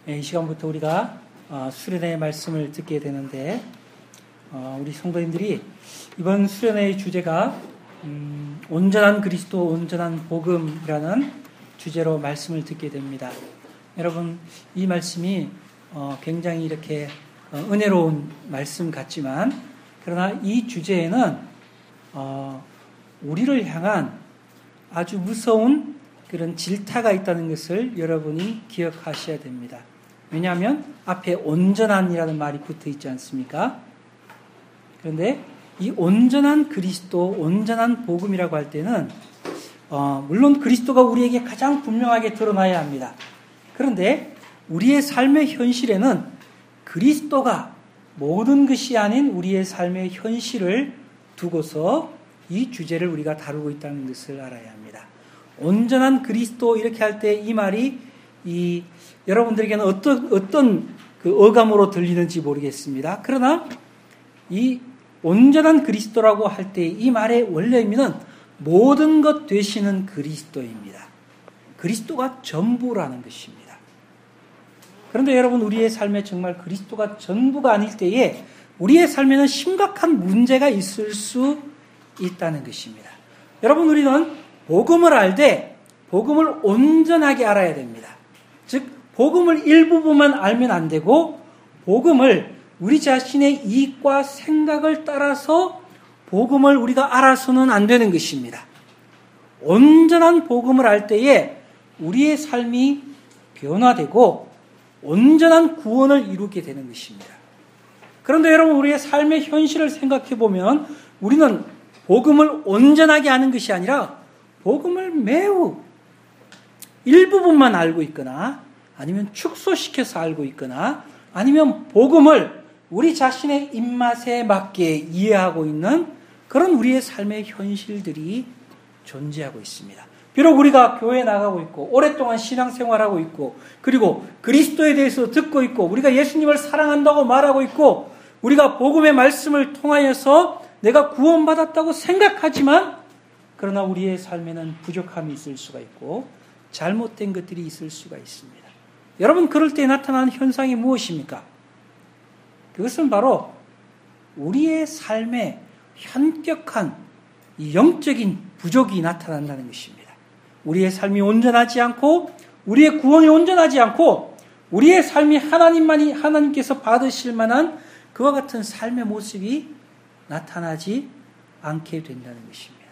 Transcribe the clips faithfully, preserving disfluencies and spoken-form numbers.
이 시간부터 우리가 수련회의 말씀을 듣게 되는데, 우리 성도님들이 이번 수련회의 주제가 음, 온전한 그리스도, 온전한 복음이라는 주제로 말씀을 듣게 됩니다. 여러분, 이 말씀이 굉장히 이렇게 은혜로운 말씀 같지만, 그러나 이 주제에는 우리를 향한 아주 무서운 그런 질타가 있다는 것을 여러분이 기억하셔야 됩니다. 왜냐하면 앞에 온전한이라는 말이 붙어 있지 않습니까? 그런데 이 온전한 그리스도, 온전한 복음이라고 할 때는 어, 물론 그리스도가 우리에게 가장 분명하게 드러나야 합니다. 그런데 우리의 삶의 현실에는 그리스도가 모든 것이 아닌 우리의 삶의 현실을 두고서 이 주제를 우리가 다루고 있다는 것을 알아야 합니다. 온전한 그리스도 이렇게 할 때 이 말이 이 여러분들에게는 어떤 어떤 그 어감으로 들리는지 모르겠습니다. 그러나 이 온전한 그리스도라고 할 때 이 말의 원래 의미는 모든 것 되시는 그리스도입니다. 그리스도가 전부라는 것입니다. 그런데 여러분, 우리의 삶에 정말 그리스도가 전부가 아닐 때에 우리의 삶에는 심각한 문제가 있을 수 있다는 것입니다. 여러분, 우리는 복음을 알되 복음을 온전하게 알아야 됩니다. 즉, 복음을 일부분만 알면 안 되고 복음을 우리 자신의 이익과 생각을 따라서 복음을 우리가 알아서는 안 되는 것입니다. 온전한 복음을 알 때에 우리의 삶이 변화되고 온전한 구원을 이루게 되는 것입니다. 그런데 여러분, 우리의 삶의 현실을 생각해 보면 우리는 복음을 온전하게 아는 것이 아니라 복음을 매우 일부분만 알고 있거나 아니면 축소시켜서 알고 있거나 아니면 복음을 우리 자신의 입맛에 맞게 이해하고 있는 그런 우리의 삶의 현실들이 존재하고 있습니다. 비록 우리가 교회에 나가고 있고 오랫동안 신앙생활하고 있고 그리고 그리스도에 대해서 듣고 있고 우리가 예수님을 사랑한다고 말하고 있고 우리가 복음의 말씀을 통하여서 내가 구원받았다고 생각하지만 그러나 우리의 삶에는 부족함이 있을 수가 있고 잘못된 것들이 있을 수가 있습니다. 여러분, 그럴 때 나타나는 현상이 무엇입니까? 그것은 바로 우리의 삶에 현격한 영적인 부족이 나타난다는 것입니다. 우리의 삶이 온전하지 않고 우리의 구원이 온전하지 않고 우리의 삶이 하나님만이 하나님께서 받으실 만한 그와 같은 삶의 모습이 나타나지 않게 된다는 것입니다.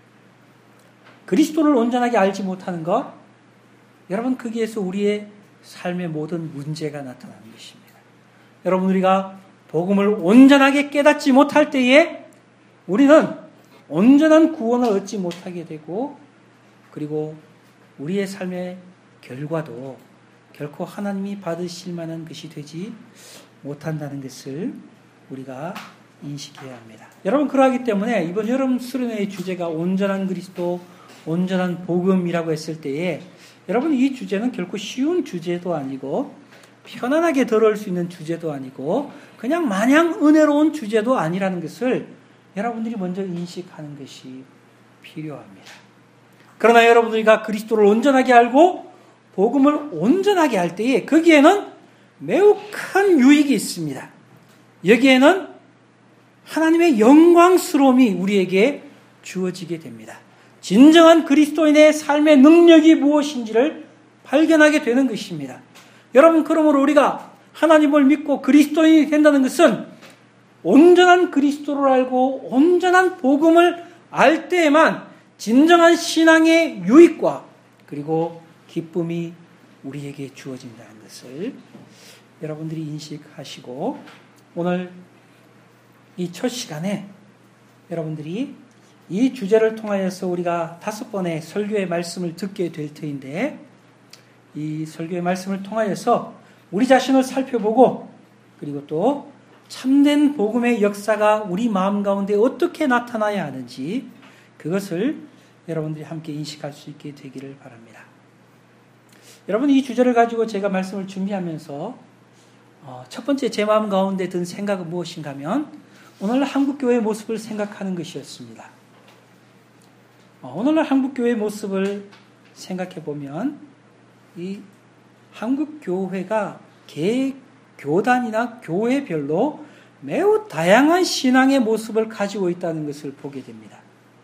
그리스도를 온전하게 알지 못하는 것, 여러분, 거기에서 우리의 삶의 모든 문제가 나타나는 것입니다. 여러분, 우리가 복음을 온전하게 깨닫지 못할 때에 우리는 온전한 구원을 얻지 못하게 되고 그리고 우리의 삶의 결과도 결코 하나님이 받으실 만한 것이 되지 못한다는 것을 우리가 인식해야 합니다. 여러분, 그러하기 때문에 이번 여름 수련회의 주제가 온전한 그리스도, 온전한 복음이라고 했을 때에 여러분, 이 주제는 결코 쉬운 주제도 아니고 편안하게 들어올 수 있는 주제도 아니고 그냥 마냥 은혜로운 주제도 아니라는 것을 여러분들이 먼저 인식하는 것이 필요합니다. 그러나 여러분들이가 그리스도를 온전하게 알고 복음을 온전하게 할 때에 거기에는 매우 큰 유익이 있습니다. 여기에는 하나님의 영광스러움이 우리에게 주어지게 됩니다. 진정한 그리스도인의 삶의 능력이 무엇인지를 발견하게 되는 것입니다. 여러분, 그러므로 우리가 하나님을 믿고 그리스도인이 된다는 것은 온전한 그리스도를 알고 온전한 복음을 알 때에만 진정한 신앙의 유익과 그리고 기쁨이 우리에게 주어진다는 것을 여러분들이 인식하시고 오늘 이 첫 시간에 여러분들이 이 주제를 통하여서 우리가 다섯 번의 설교의 말씀을 듣게 될 터인데 이 설교의 말씀을 통하여서 우리 자신을 살펴보고 그리고 또 참된 복음의 역사가 우리 마음 가운데 어떻게 나타나야 하는지 그것을 여러분들이 함께 인식할 수 있게 되기를 바랍니다. 여러분, 이 주제를 가지고 제가 말씀을 준비하면서 첫 번째 제 마음 가운데 든 생각은 무엇인가 하면 오늘날 한국교회의 모습을 생각하는 것이었습니다. 오늘날 한국교회의 모습을 생각해 보면 이 한국교회가 개 교단이나 교회별로 매우 다양한 신앙의 모습을 가지고 있다는 것을 보게 됩니다.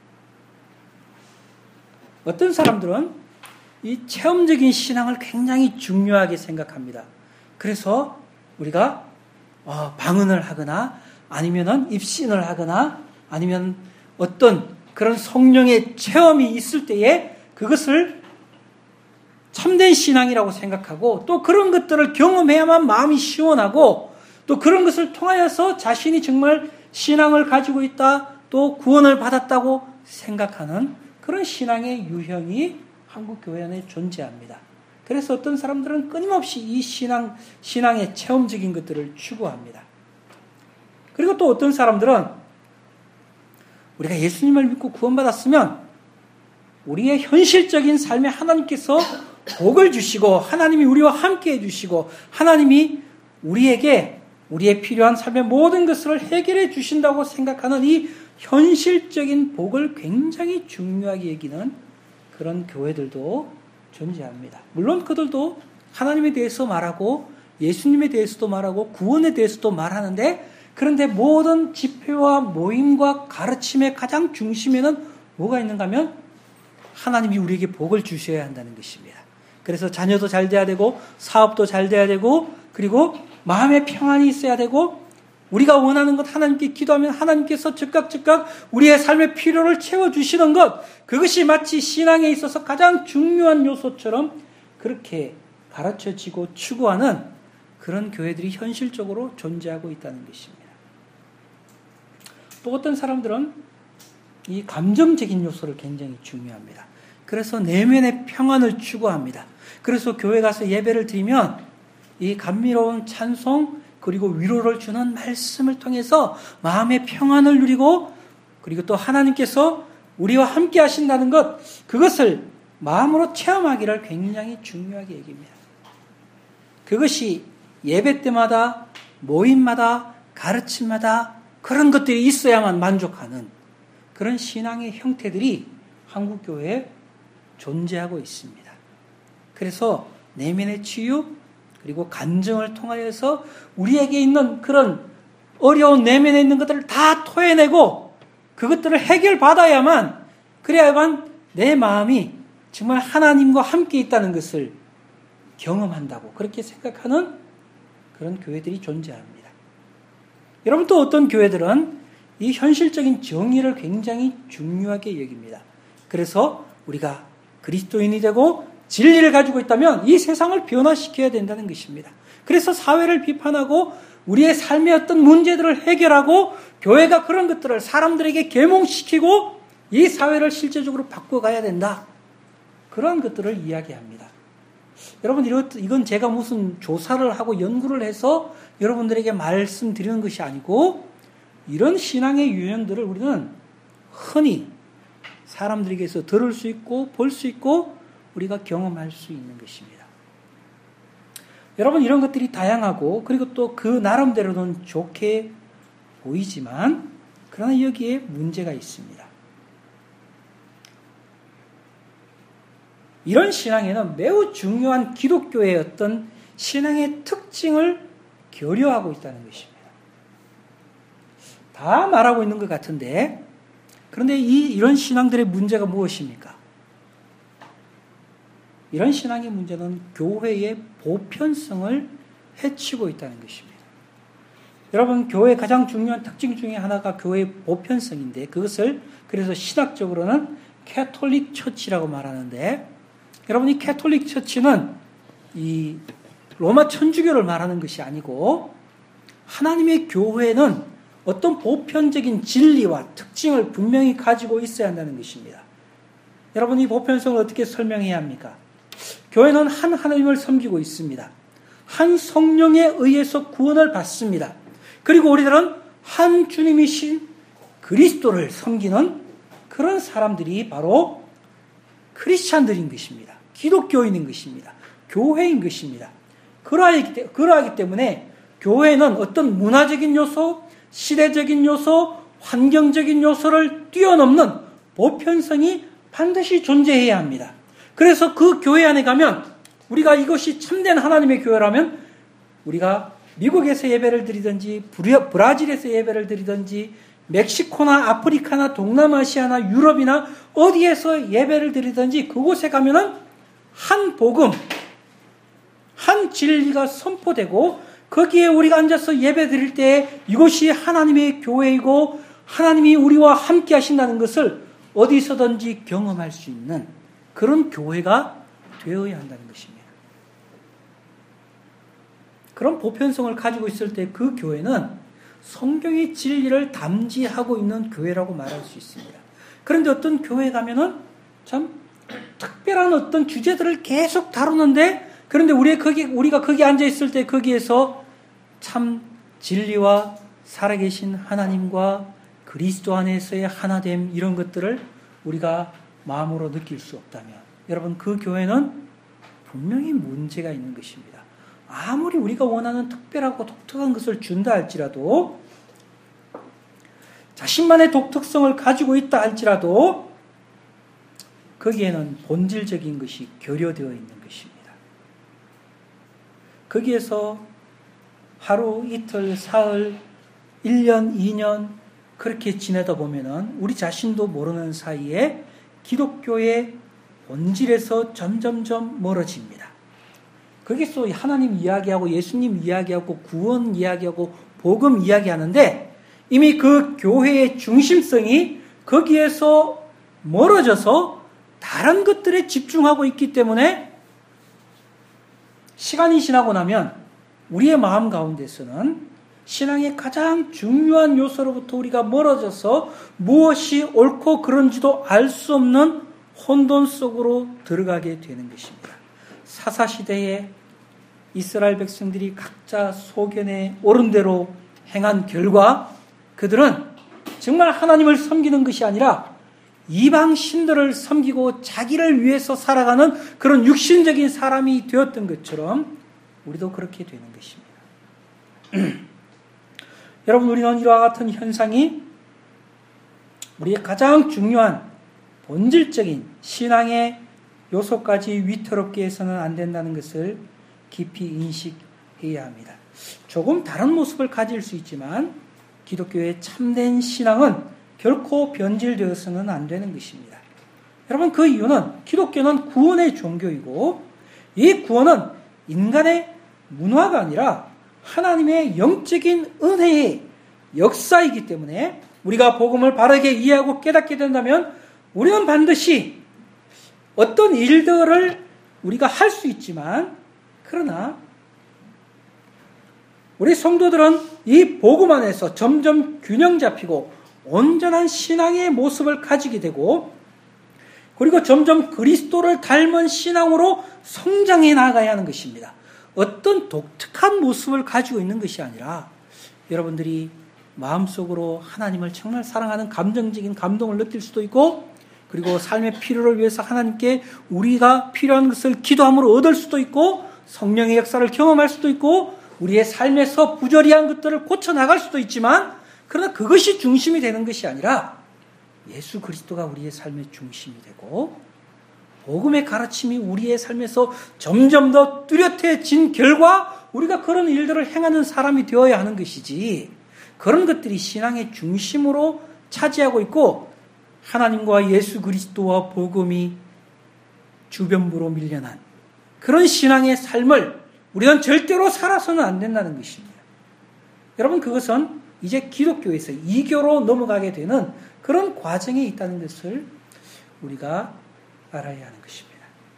어떤 사람들은 이 체험적인 신앙을 굉장히 중요하게 생각합니다. 그래서 우리가 방언을 하거나 아니면은 입신을 하거나 아니면 어떤 그런 성령의 체험이 있을 때에 그것을 참된 신앙이라고 생각하고 또 그런 것들을 경험해야만 마음이 시원하고 또 그런 것을 통하여서 자신이 정말 신앙을 가지고 있다 또 구원을 받았다고 생각하는 그런 신앙의 유형이 한국 교회 안에 존재합니다. 그래서 어떤 사람들은 끊임없이 이 신앙, 신앙의 체험적인 것들을 추구합니다. 그리고 또 어떤 사람들은 우리가 예수님을 믿고 구원받았으면 우리의 현실적인 삶에 하나님께서 복을 주시고 하나님이 우리와 함께 해주시고 하나님이 우리에게 우리의 필요한 삶의 모든 것을 해결해 주신다고 생각하는 이 현실적인 복을 굉장히 중요하게 여기는 그런 교회들도 존재합니다. 물론 그들도 하나님에 대해서 말하고 예수님에 대해서도 말하고 구원에 대해서도 말하는데 그런데 모든 집회와 모임과 가르침의 가장 중심에는 뭐가 있는가 하면 하나님이 우리에게 복을 주셔야 한다는 것입니다. 그래서 자녀도 잘 돼야 되고 사업도 잘 돼야 되고 그리고 마음의 평안이 있어야 되고 우리가 원하는 것 하나님께 기도하면 하나님께서 즉각 즉각 우리의 삶의 필요를 채워주시는 것 그것이 마치 신앙에 있어서 가장 중요한 요소처럼 그렇게 가르쳐지고 추구하는 그런 교회들이 현실적으로 존재하고 있다는 것입니다. 또 어떤 사람들은 이 감정적인 요소를 굉장히 중요합니다. 그래서 내면의 평안을 추구합니다. 그래서 교회 가서 예배를 드리면 이 감미로운 찬송 그리고 위로를 주는 말씀을 통해서 마음의 평안을 누리고 그리고 또 하나님께서 우리와 함께 하신다는 것 그것을 마음으로 체험하기를 굉장히 중요하게 여깁니다. 그것이 예배 때마다 모임마다 가르침마다 그런 것들이 있어야만 만족하는 그런 신앙의 형태들이 한국교회에 존재하고 있습니다. 그래서 내면의 치유 그리고 간증을 통하여서 우리에게 있는 그런 어려운 내면에 있는 것들을 다 토해내고 그것들을 해결받아야만 그래야만 내 마음이 정말 하나님과 함께 있다는 것을 경험한다고 그렇게 생각하는 그런 교회들이 존재합니다. 여러분 또 어떤 교회들은 이 현실적인 정의를 굉장히 중요하게 여깁니다. 그래서 우리가 그리스도인이 되고 진리를 가지고 있다면 이 세상을 변화시켜야 된다는 것입니다. 그래서 사회를 비판하고 우리의 삶의 어떤 문제들을 해결하고 교회가 그런 것들을 사람들에게 계몽시키고 이 사회를 실제적으로 바꿔가야 된다. 그런 것들을 이야기합니다. 여러분 이건 제가 무슨 조사를 하고 연구를 해서 여러분들에게 말씀드리는 것이 아니고 이런 신앙의 유형들을 우리는 흔히 사람들에게서 들을 수 있고 볼 수 있고 우리가 경험할 수 있는 것입니다. 여러분 이런 것들이 다양하고 그리고 또 그 나름대로는 좋게 보이지만 그러나 여기에 문제가 있습니다. 이런 신앙에는 매우 중요한 기독교의 어떤 신앙의 특징을 결여하고 있다는 것입니다. 다 말하고 있는 것 같은데 그런데 이, 이런 신앙들의 문제가 무엇입니까? 이런 신앙의 문제는 교회의 보편성을 해치고 있다는 것입니다. 여러분 교회의 가장 중요한 특징 중에 하나가 교회의 보편성인데 그것을 그래서 신학적으로는 캐톨릭 처치라고 말하는데 여러분 이 캐톨릭 처치는 이 로마 천주교를 말하는 것이 아니고 하나님의 교회는 어떤 보편적인 진리와 특징을 분명히 가지고 있어야 한다는 것입니다. 여러분 이 보편성을 어떻게 설명해야 합니까? 교회는 한 하나님을 섬기고 있습니다. 한 성령에 의해서 구원을 받습니다. 그리고 우리들은 한 주님이신 그리스도를 섬기는 그런 사람들이 바로 크리스찬들인 것입니다. 기독교인인 것입니다. 교회인 것입니다. 그러하기, 그러하기 때문에 교회는 어떤 문화적인 요소, 시대적인 요소, 환경적인 요소를 뛰어넘는 보편성이 반드시 존재해야 합니다. 그래서 그 교회 안에 가면 우리가 이것이 참된 하나님의 교회라면 우리가 미국에서 예배를 드리든지 브라질에서 예배를 드리든지 멕시코나 아프리카나 동남아시아나 유럽이나 어디에서 예배를 드리든지 그곳에 가면은 한 복음, 한 진리가 선포되고 거기에 우리가 앉아서 예배 드릴 때 이곳이 하나님의 교회이고 하나님이 우리와 함께 하신다는 것을 어디서든지 경험할 수 있는 그런 교회가 되어야 한다는 것입니다. 그런 보편성을 가지고 있을 때 그 교회는 성경의 진리를 담지하고 있는 교회라고 말할 수 있습니다. 그런데 어떤 교회에 가면은 참 특별한 어떤 주제들을 계속 다루는데 그런데 우리 거기, 우리가 거기 앉아 있을 때 거기에서 참 진리와 살아계신 하나님과 그리스도 안에서의 하나됨 이런 것들을 우리가 마음으로 느낄 수 없다면 여러분 그 교회는 분명히 문제가 있는 것입니다. 아무리 우리가 원하는 특별하고 독특한 것을 준다 할지라도 자신만의 독특성을 가지고 있다 할지라도 거기에는 본질적인 것이 결여되어 있는 것입니다. 거기에서 하루, 이틀, 사흘, 일 년, 이 년 그렇게 지내다 보면은 우리 자신도 모르는 사이에 기독교의 본질에서 점점점 멀어집니다. 거기서 하나님 이야기하고 예수님 이야기하고 구원 이야기하고 복음 이야기하는데 이미 그 교회의 중심성이 거기에서 멀어져서 다른 것들에 집중하고 있기 때문에 시간이 지나고 나면 우리의 마음 가운데서는 신앙의 가장 중요한 요소로부터 우리가 멀어져서 무엇이 옳고 그른지도 알 수 없는 혼돈 속으로 들어가게 되는 것입니다. 사사시대에 이스라엘 백성들이 각자 소견에 옳은 대로 행한 결과 그들은 정말 하나님을 섬기는 것이 아니라 이방 신들을 섬기고 자기를 위해서 살아가는 그런 육신적인 사람이 되었던 것처럼 우리도 그렇게 되는 것입니다. 여러분 우리는 이와 같은 현상이 우리의 가장 중요한 본질적인 신앙의 요소까지 위태롭게 해서는 안 된다는 것을 깊이 인식해야 합니다. 조금 다른 모습을 가질 수 있지만 기독교의 참된 신앙은 결코 변질되어서는 안 되는 것입니다. 여러분 그 이유는 기독교는 구원의 종교이고 이 구원은 인간의 문화가 아니라 하나님의 영적인 은혜의 역사이기 때문에 우리가 복음을 바르게 이해하고 깨닫게 된다면 우리는 반드시 어떤 일들을 우리가 할 수 있지만 그러나 우리 성도들은 이 복음 안에서 점점 균형 잡히고 온전한 신앙의 모습을 가지게 되고 그리고 점점 그리스도를 닮은 신앙으로 성장해 나가야 하는 것입니다. 어떤 독특한 모습을 가지고 있는 것이 아니라 여러분들이 마음속으로 하나님을 정말 사랑하는 감정적인 감동을 느낄 수도 있고 그리고 삶의 필요를 위해서 하나님께 우리가 필요한 것을 기도함으로 얻을 수도 있고 성령의 역사를 경험할 수도 있고 우리의 삶에서 부조리한 것들을 고쳐나갈 수도 있지만 그러나 그것이 중심이 되는 것이 아니라 예수 그리스도가 우리의 삶의 중심이 되고 복음의 가르침이 우리의 삶에서 점점 더 뚜렷해진 결과 우리가 그런 일들을 행하는 사람이 되어야 하는 것이지 그런 것들이 신앙의 중심으로 차지하고 있고 하나님과 예수 그리스도와 복음이 주변부로 밀려난 그런 신앙의 삶을 우리는 절대로 살아서는 안 된다는 것입니다. 여러분 그것은 이제 기독교에서 이교로 넘어가게 되는 그런 과정에 있다는 것을 우리가 알아야 하는 것입니다.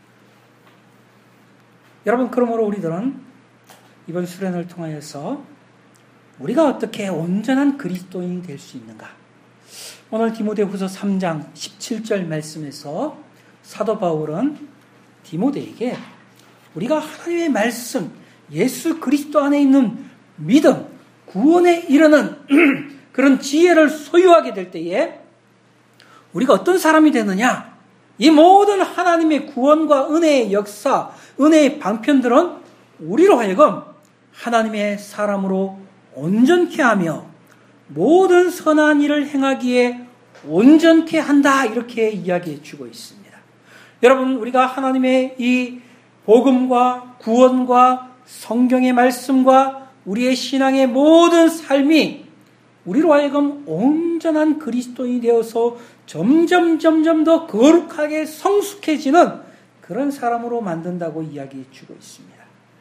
여러분 그러므로 우리들은 이번 수련을 통하여서 우리가 어떻게 온전한 그리스도인이 될 수 있는가? 오늘 디모데후서 삼 장 십칠 절 말씀에서 사도 바울은 디모데에게 우리가 하나님의 말씀, 예수 그리스도 안에 있는 믿음, 구원에 이르는 그런 지혜를 소유하게 될 때에 우리가 어떤 사람이 되느냐? 이 모든 하나님의 구원과 은혜의 역사, 은혜의 방편들은 우리로 하여금 하나님의 사람으로 온전케 하며 모든 선한 일을 행하기에 온전케 한다 이렇게 이야기해 주고 있습니다. 여러분 우리가 하나님의 이 복음과 구원과 성경의 말씀과 우리의 신앙의 모든 삶이 우리로 하여금 온전한 그리스도인이 되어서 점점 점점 더 거룩하게 성숙해지는 그런 사람으로 만든다고 이야기해 주고 있습니다.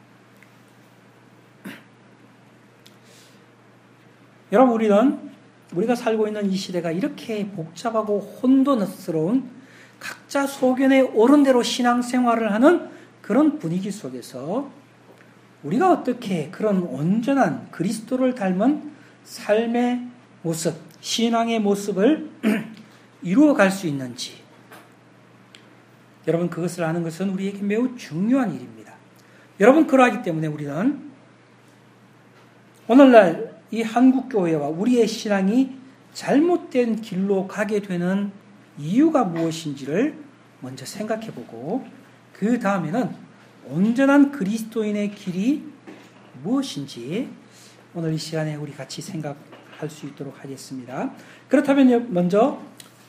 여러분, 우리는 우리가 살고 있는 이 시대가 이렇게 복잡하고 혼돈스러운 각자 소견에 옳은 대로 신앙생활을 하는 그런 분위기 속에서 우리가 어떻게 그런 온전한 그리스도를 닮은 삶의 모습, 신앙의 모습을 이루어갈 수 있는지, 여러분, 그것을 아는 것은 우리에게 매우 중요한 일입니다. 여러분, 그러하기 때문에 우리는 오늘날 이 한국교회와 우리의 신앙이 잘못된 길로 가게 되는 이유가 무엇인지를 먼저 생각해보고, 그 다음에는 온전한 그리스도인의 길이 무엇인지 오늘 이 시간에 우리 같이 생각할 수 있도록 하겠습니다. 그렇다면 먼저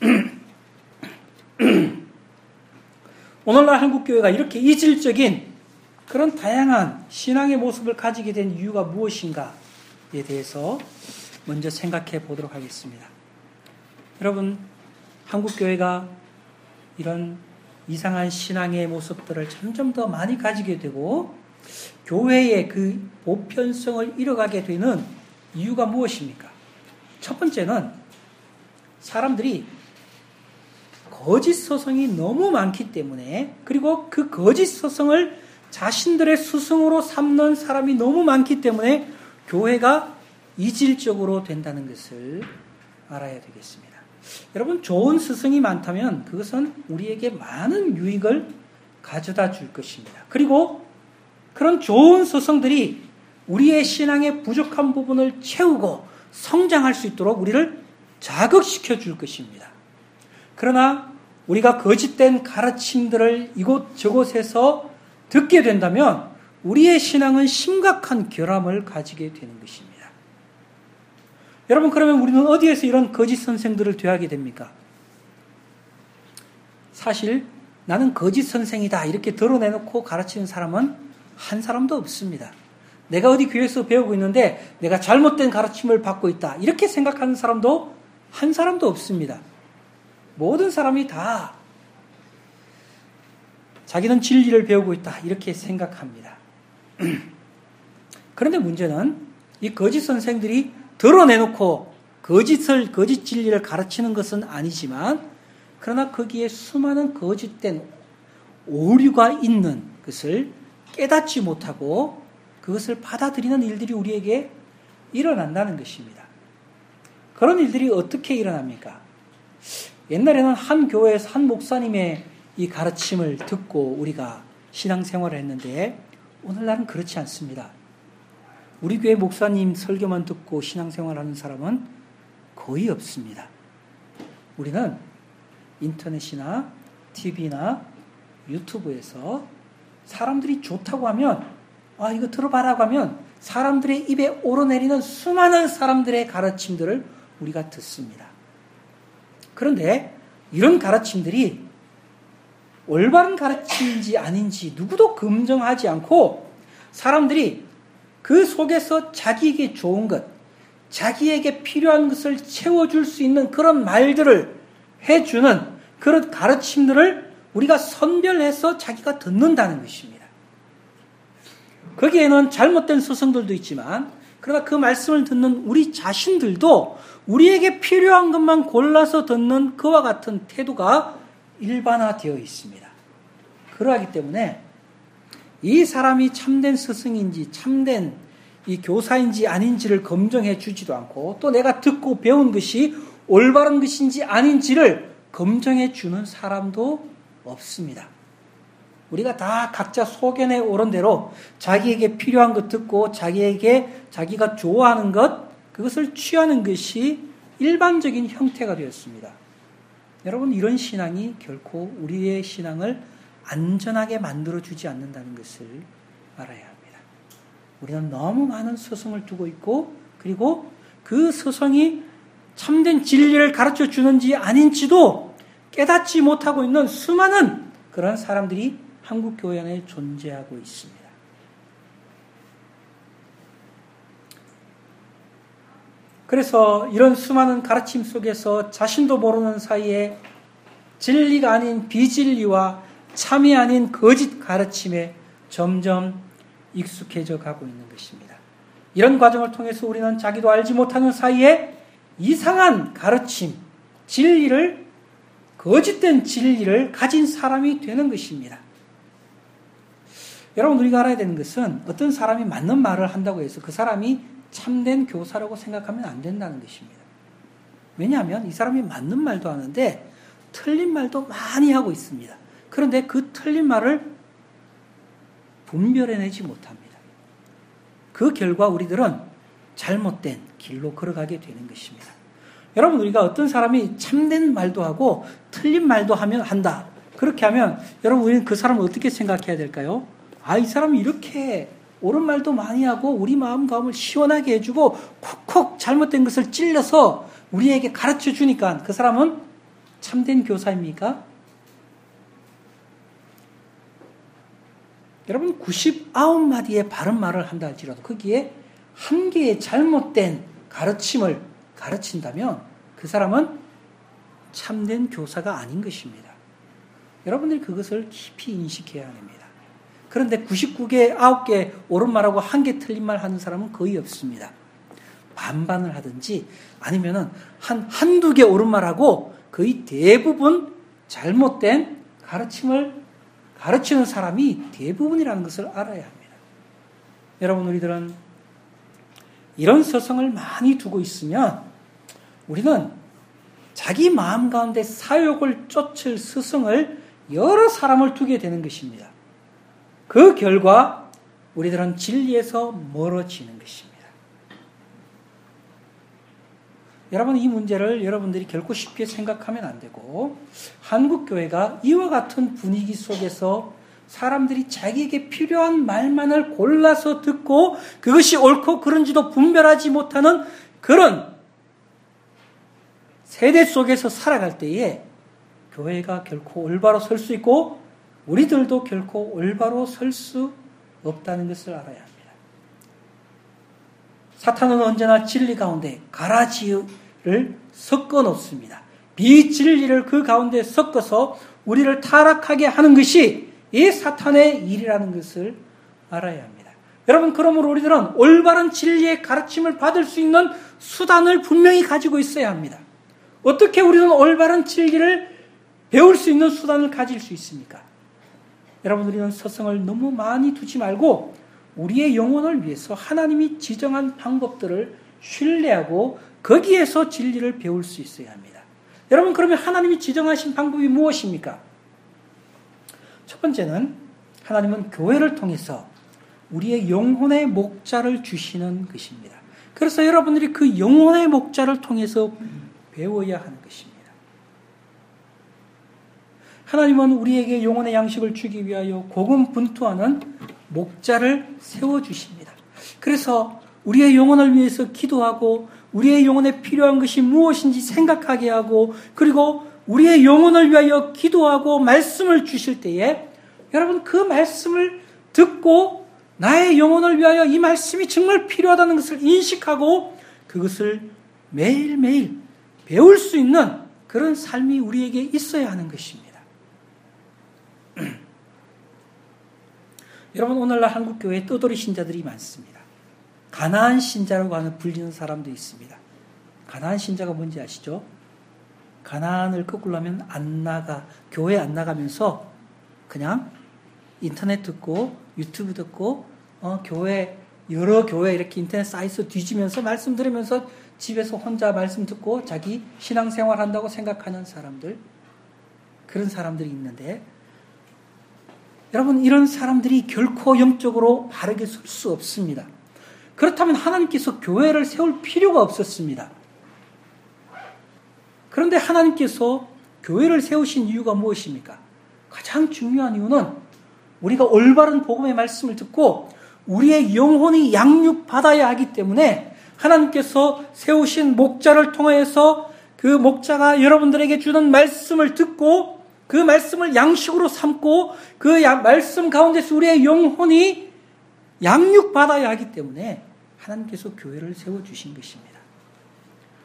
오늘날 한국교회가 이렇게 이질적인 그런 다양한 신앙의 모습을 가지게 된 이유가 무엇인가에 대해서 먼저 생각해 보도록 하겠습니다. 여러분, 한국교회가 이런 이상한 신앙의 모습들을 점점 더 많이 가지게 되고 교회의 그 보편성을 잃어가게 되는 이유가 무엇입니까? 첫 번째는 사람들이 거짓 서성이 너무 많기 때문에, 그리고 그 거짓 서성을 자신들의 스승으로 삼는 사람이 너무 많기 때문에 교회가 이질적으로 된다는 것을 알아야 되겠습니다. 여러분, 좋은 스승이 많다면 그것은 우리에게 많은 유익을 가져다 줄 것입니다. 그리고 그런 좋은 스승들이 우리의 신앙의 부족한 부분을 채우고 성장할 수 있도록 우리를 자극시켜 줄 것입니다. 그러나 우리가 거짓된 가르침들을 이곳 저곳에서 듣게 된다면 우리의 신앙은 심각한 결함을 가지게 되는 것입니다. 여러분, 그러면 우리는 어디에서 이런 거짓 선생들을 대하게 됩니까? 사실 나는 거짓 선생이다 이렇게 드러내놓고 가르치는 사람은 한 사람도 없습니다. 내가 어디 교회에서 배우고 있는데 내가 잘못된 가르침을 받고 있다 이렇게 생각하는 사람도 한 사람도 없습니다. 모든 사람이 다 자기는 진리를 배우고 있다 이렇게 생각합니다. 그런데 문제는 이 거짓 선생들이 드러내놓고 거짓을, 거짓 진리를 가르치는 것은 아니지만, 그러나 거기에 수많은 거짓된 오류가 있는 것을 깨닫지 못하고 그것을 받아들이는 일들이 우리에게 일어난다는 것입니다. 그런 일들이 어떻게 일어납니까? 옛날에는 한 교회에서 한 목사님의 이 가르침을 듣고 우리가 신앙생활을 했는데 오늘날은 그렇지 않습니다. 우리 교회 목사님 설교만 듣고 신앙생활하는 사람은 거의 없습니다. 우리는 인터넷이나 티비나 유튜브에서 사람들이 좋다고 하면, 아, 이거 들어봐라고 하면 사람들의 입에 오르내리는 수많은 사람들의 가르침들을 우리가 듣습니다. 그런데 이런 가르침들이 올바른 가르침인지 아닌지 누구도 검증하지 않고 사람들이 그 속에서 자기에게 좋은 것, 자기에게 필요한 것을 채워줄 수 있는 그런 말들을 해주는 그런 가르침들을 우리가 선별해서 자기가 듣는다는 것입니다. 거기에는 잘못된 스승들도 있지만, 그러나 그 말씀을 듣는 우리 자신들도 우리에게 필요한 것만 골라서 듣는 그와 같은 태도가 일반화되어 있습니다. 그러하기 때문에 이 사람이 참된 스승인지 참된 이 교사인지 아닌지를 검증해 주지도 않고, 또 내가 듣고 배운 것이 올바른 것인지 아닌지를 검증해 주는 사람도 없습니다. 우리가 다 각자 소견에 오른 대로 자기에게 필요한 것 듣고 자기에게 자기가 좋아하는 것, 그것을 취하는 것이 일반적인 형태가 되었습니다. 여러분, 이런 신앙이 결코 우리의 신앙을 안전하게 만들어주지 않는다는 것을 알아야 합니다. 우리는 너무 많은 스승을 두고 있고, 그리고 그 스승이 참된 진리를 가르쳐 주는지 아닌지도 깨닫지 못하고 있는 수많은 그런 사람들이 한국 교회 안에 존재하고 있습니다. 그래서 이런 수많은 가르침 속에서 자신도 모르는 사이에 진리가 아닌 비진리와 참이 아닌 거짓 가르침에 점점 익숙해져 가고 있는 것입니다. 이런 과정을 통해서 우리는 자기도 알지 못하는 사이에 이상한 가르침, 진리를, 거짓된 진리를 가진 사람이 되는 것입니다. 여러분, 우리가 알아야 되는 것은 어떤 사람이 맞는 말을 한다고 해서 그 사람이 참된 교사라고 생각하면 안 된다는 것입니다. 왜냐하면 이 사람이 맞는 말도 하는데 틀린 말도 많이 하고 있습니다. 그런데 그 틀린 말을 분별해내지 못합니다. 그 결과 우리들은 잘못된 길로 걸어가게 되는 것입니다. 여러분, 우리가 어떤 사람이 참된 말도 하고 틀린 말도 하면 한다. 그렇게 하면 여러분, 우리는 그 사람을 어떻게 생각해야 될까요? 아, 이 사람이 이렇게 옳은 말도 많이 하고 우리 마음 가움을 시원하게 해주고 콕콕 잘못된 것을 찔러서 우리에게 가르쳐 주니까 그 사람은 참된 교사입니까? 여러분, 구십구 마디의 바른 말을 한다 할지라도 거기에 한 개의 잘못된 가르침을 가르친다면 그 사람은 참된 교사가 아닌 것입니다. 여러분들이 그것을 깊이 인식해야 합니다. 그런데 구십구 개, 아홉 개 옳은 말하고 한 개 틀린 말 하는 사람은 거의 없습니다. 반반을 하든지 아니면은 한, 한두 개 옳은 말하고 거의 대부분 잘못된 가르침을 가르치는 사람이 대부분이라는 것을 알아야 합니다. 여러분, 우리들은 이런 서성을 많이 두고 있으면 우리는 자기 마음 가운데 사욕을 쫓을 스승을 여러 사람을 두게 되는 것입니다. 그 결과 우리들은 진리에서 멀어지는 것입니다. 여러분, 이 문제를 여러분들이 결코 쉽게 생각하면 안 되고, 한국 교회가 이와 같은 분위기 속에서 사람들이 자기에게 필요한 말만을 골라서 듣고 그것이 옳고 그른지도 분별하지 못하는 그런 세대 속에서 살아갈 때에 교회가 결코 올바로 설 수 있고 우리들도 결코 올바로 설 수 없다는 것을 알아야 합니다. 사탄은 언제나 진리 가운데 가라지를 섞어 놓습니다. 비진리를 그 가운데 섞어서 우리를 타락하게 하는 것이 이 사탄의 일이라는 것을 알아야 합니다. 여러분, 그러므로 우리들은 올바른 진리의 가르침을 받을 수 있는 수단을 분명히 가지고 있어야 합니다. 어떻게 우리는 올바른 진리를 배울 수 있는 수단을 가질 수 있습니까? 여러분, 우리는 서성을 너무 많이 두지 말고 우리의 영혼을 위해서 하나님이 지정한 방법들을 신뢰하고 거기에서 진리를 배울 수 있어야 합니다. 여러분, 그러면 하나님이 지정하신 방법이 무엇입니까? 첫 번째는 하나님은 교회를 통해서 우리의 영혼의 목자를 주시는 것입니다. 그래서 여러분들이 그 영혼의 목자를 통해서 배워야 하는 것입니다. 하나님은 우리에게 영혼의 양식을 주기 위하여 고군분투하는 목자를 세워주십니다. 그래서 우리의 영혼을 위해서 기도하고 우리의 영혼에 필요한 것이 무엇인지 생각하게 하고 그리고 우리의 영혼을 위하여 기도하고 말씀을 주실 때에 여러분, 그 말씀을 듣고 나의 영혼을 위하여 이 말씀이 정말 필요하다는 것을 인식하고 그것을 매일매일 배울 수 있는 그런 삶이 우리에게 있어야 하는 것입니다. 여러분, 오늘날 한국교회에 떠돌이 신자들이 많습니다. 가나안 신자라고 하는 불리는 사람도 있습니다. 가나안 신자가 뭔지 아시죠? 가나안을 거꾸로 하면 안 나가, 교회 안 나가면서 그냥 인터넷 듣고 유튜브 듣고 어, 교회 여러 교회 이렇게 인터넷 사이트 뒤지면서 말씀 들으면서 집에서 혼자 말씀 듣고 자기 신앙생활 한다고 생각하는 사람들, 그런 사람들이 있는데 여러분, 이런 사람들이 결코 영적으로 바르게 설 수 없습니다. 그렇다면 하나님께서 교회를 세울 필요가 없었습니다. 그런데 하나님께서 교회를 세우신 이유가 무엇입니까? 가장 중요한 이유는 우리가 올바른 복음의 말씀을 듣고 우리의 영혼이 양육받아야 하기 때문에 하나님께서 세우신 목자를 통해서 그 목자가 여러분들에게 주는 말씀을 듣고 그 말씀을 양식으로 삼고 그 말씀 가운데서 우리의 영혼이 양육받아야 하기 때문에 하나님께서 교회를 세워주신 것입니다.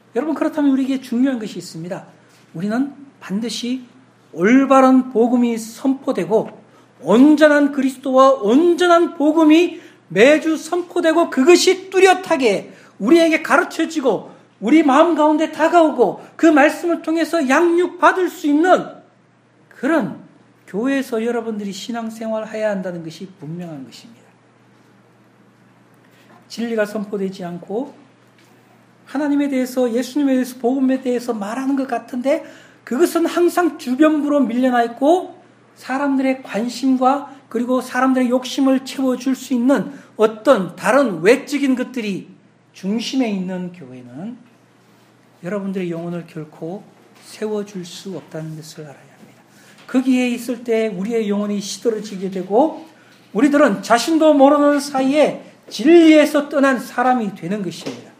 여러분, 그렇다면 우리에게 중요한 것이 있습니다. 우리는 반드시 올바른 복음이 선포되고 온전한 그리스도와 온전한 복음이 매주 선포되고 그것이 뚜렷하게 우리에게 가르쳐지고 우리 마음 가운데 다가오고 그 말씀을 통해서 양육받을 수 있는 그런 교회에서 여러분들이 신앙생활을 해야 한다는 것이 분명한 것입니다. 진리가 선포되지 않고 하나님에 대해서, 예수님에 대해서, 복음에 대해서 말하는 것 같은데 그것은 항상 주변부로 밀려나 있고 사람들의 관심과 그리고 사람들의 욕심을 채워줄 수 있는 어떤 다른 외적인 것들이 중심에 있는 교회는 여러분들의 영혼을 결코 세워줄 수 없다는 것을 알아야 합니다. 거기에 있을 때 우리의 영혼이 시들어지게 되고 우리들은 자신도 모르는 사이에 진리에서 떠난 사람이 되는 것입니다.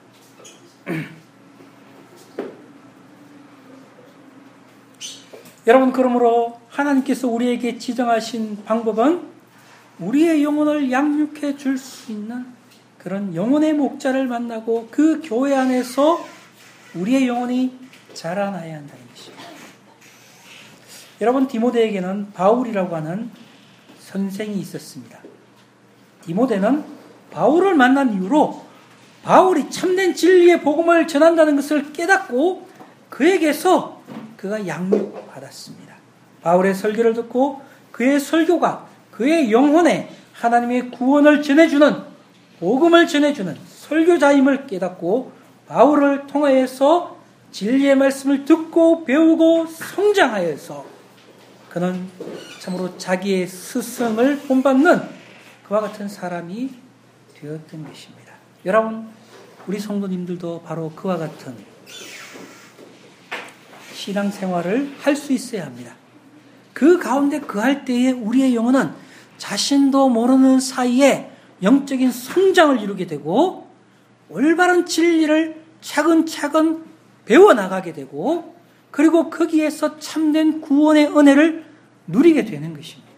여러분, 그러므로 하나님께서 우리에게 지정하신 방법은 우리의 영혼을 양육해 줄 수 있는 그런 영혼의 목자를 만나고 그 교회 안에서 우리의 영혼이 자라나야 한다는 것입니다. 여러분, 디모데에게는 바울이라고 하는 선생이 있었습니다. 디모데는 바울을 만난 이후로 바울이 참된 진리의 복음을 전한다는 것을 깨닫고 그에게서 그가 양육받았습니다. 바울의 설교를 듣고 그의 설교가 그의 영혼에 하나님의 구원을 전해주는, 복음을 전해주는 설교자임을 깨닫고 바울을 통하여서 진리의 말씀을 듣고 배우고 성장하여서 그는 참으로 자기의 스승을 본받는 그와 같은 사람이 되었던 것입니다. 여러분, 우리 성도님들도 바로 그와 같은 신앙생활을 할 수 있어야 합니다. 그 가운데 그할 때에 우리의 영혼은 자신도 모르는 사이에 영적인 성장을 이루게 되고 올바른 진리를 차근차근 배워나가게 되고 그리고 거기에서 참된 구원의 은혜를 누리게 되는 것입니다.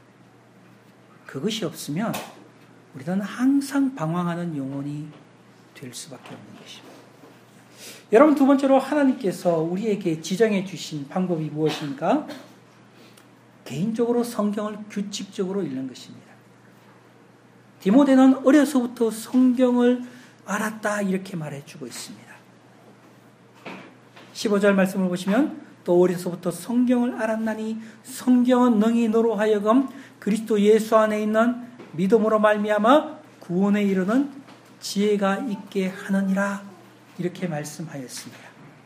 그것이 없으면 우리는 항상 방황하는 영혼이 될 수밖에 없는 것입니다. 여러분, 두 번째로 하나님께서 우리에게 지정해 주신 방법이 무엇입니까? 개인적으로 성경을 규칙적으로 읽는 것입니다. 디모데는 어려서부터 성경을 알았다 이렇게 말해주고 있습니다. 십오 절 말씀을 보시면 또 어려서부터 성경을 알았나니 성경은 능히 너로 하여금 그리스도 예수 안에 있는 믿음으로 말미암아 구원에 이르는 지혜가 있게 하느니라 이렇게 말씀하였습니다.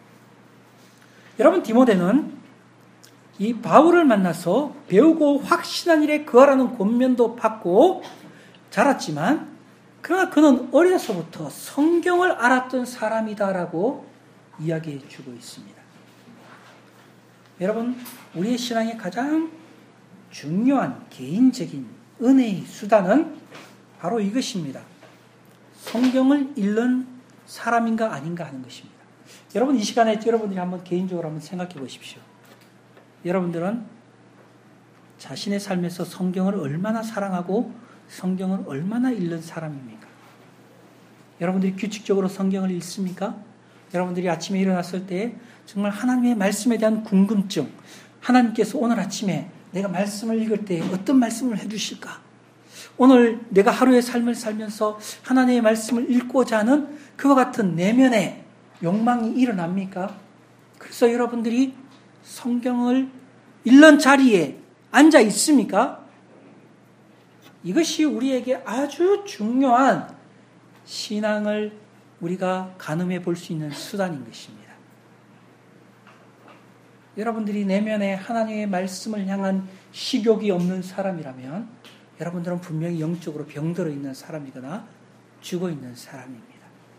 여러분, 디모데는 이 바울을 만나서 배우고 확신한 일에 거하라는 권면도 받고 자랐지만 그러나 그는 어려서부터 성경을 알았던 사람이다라고 이야기해 주고 있습니다. 여러분, 우리의 신앙의 가장 중요한 개인적인 은혜의 수단은 바로 이것입니다. 성경을 읽는 사람인가 아닌가 하는 것입니다. 여러분, 이 시간에 여러분들이 한번 개인적으로 한번 생각해 보십시오. 여러분들은 자신의 삶에서 성경을 얼마나 사랑하고 성경을 얼마나 읽는 사람입니까? 여러분들이 규칙적으로 성경을 읽습니까? 여러분들이 아침에 일어났을 때 정말 하나님의 말씀에 대한 궁금증, 하나님께서 오늘 아침에 내가 말씀을 읽을 때 어떤 말씀을 해주실까? 오늘 내가 하루의 삶을 살면서 하나님의 말씀을 읽고자 하는 그와 같은 내면의 욕망이 일어납니까? 그래서 여러분들이 성경을 읽는 자리에 앉아 있습니까? 이것이 우리에게 아주 중요한 신앙을 우리가 가늠해 볼 수 있는 수단인 것입니다. 여러분들이 내면에 하나님의 말씀을 향한 식욕이 없는 사람이라면 여러분들은 분명히 영적으로 병들어 있는 사람이거나 죽어 있는 사람입니다.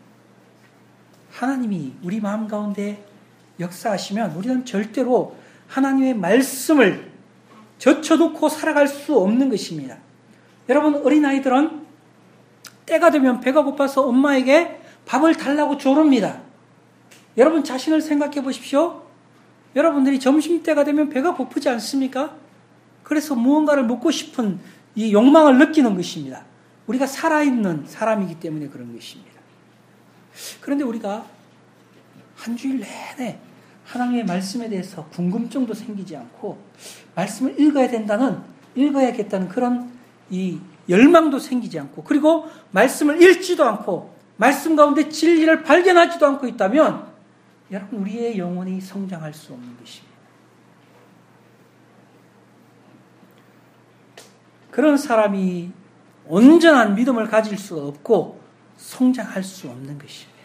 하나님이 우리 마음 가운데 역사하시면 우리는 절대로 하나님의 말씀을 젖혀놓고 살아갈 수 없는 것입니다. 여러분, 어린아이들은 때가 되면 배가 고파서 엄마에게 밥을 달라고 조릅니다. 여러분 자신을 생각해 보십시오. 여러분들이 점심때가 되면 배가 고프지 않습니까? 그래서 무언가를 먹고 싶은 이 욕망을 느끼는 것입니다. 우리가 살아있는 사람이기 때문에 그런 것입니다. 그런데 우리가 한 주일 내내 하나님의 말씀에 대해서 궁금증도 생기지 않고 말씀을 읽어야 된다는, 읽어야겠다는 그런 이 열망도 생기지 않고, 그리고 말씀을 읽지도 않고 말씀 가운데 진리를 발견하지도 않고 있다면 여러분, 우리의 영혼이 성장할 수 없는 것입니다. 그런 사람이 온전한 믿음을 가질 수가 없고 성장할 수 없는 것입니다.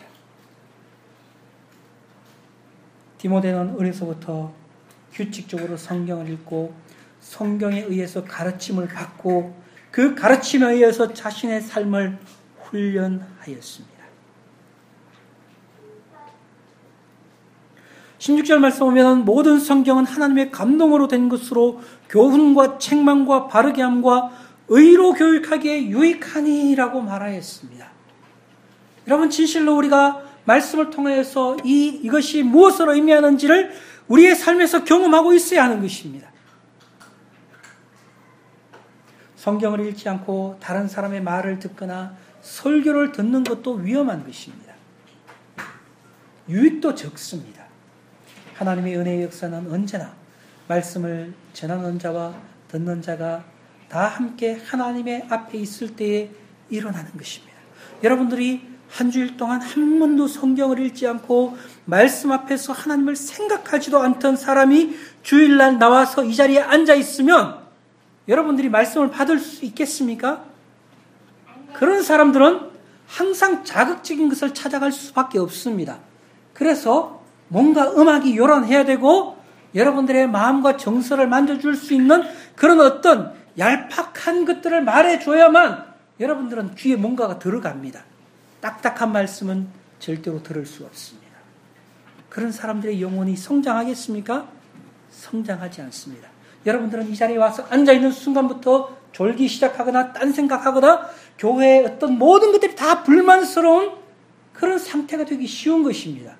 디모데는 어려서부터 규칙적으로 성경을 읽고 성경에 의해서 가르침을 받고 그 가르침에 의해서 자신의 삶을 훈련하였습니다. 십육 절 말씀 보면 모든 성경은 하나님의 감동으로 된 것으로 교훈과 책망과 바르게 함과 의로 교육하기에 유익하니라고 말하였습니다. 여러분, 진실로 우리가 말씀을 통해서 이, 이것이 무엇을 의미하는지를 우리의 삶에서 경험하고 있어야 하는 것입니다. 성경을 읽지 않고 다른 사람의 말을 듣거나 설교를 듣는 것도 위험한 것입니다. 유익도 적습니다. 하나님의 은혜의 역사는 언제나 말씀을 전하는 자와 듣는 자가 다 함께 하나님의 앞에 있을 때에 일어나는 것입니다. 여러분들이 한 주일 동안 한 번도 성경을 읽지 않고 말씀 앞에서 하나님을 생각하지도 않던 사람이 주일날 나와서 이 자리에 앉아 있으면 여러분들이 말씀을 받을 수 있겠습니까? 그런 사람들은 항상 자극적인 것을 찾아갈 수밖에 없습니다. 그래서 뭔가 음악이 요란해야 되고 여러분들의 마음과 정서를 만져줄 수 있는 그런 어떤 얄팍한 것들을 말해줘야만 여러분들은 귀에 뭔가가 들어갑니다. 딱딱한 말씀은 절대로 들을 수 없습니다. 그런 사람들의 영혼이 성장하겠습니까? 성장하지 않습니다. 여러분들은 이 자리에 와서 앉아있는 순간부터 졸기 시작하거나 딴 생각하거나 교회의 어떤 모든 것들이 다 불만스러운 그런 상태가 되기 쉬운 것입니다.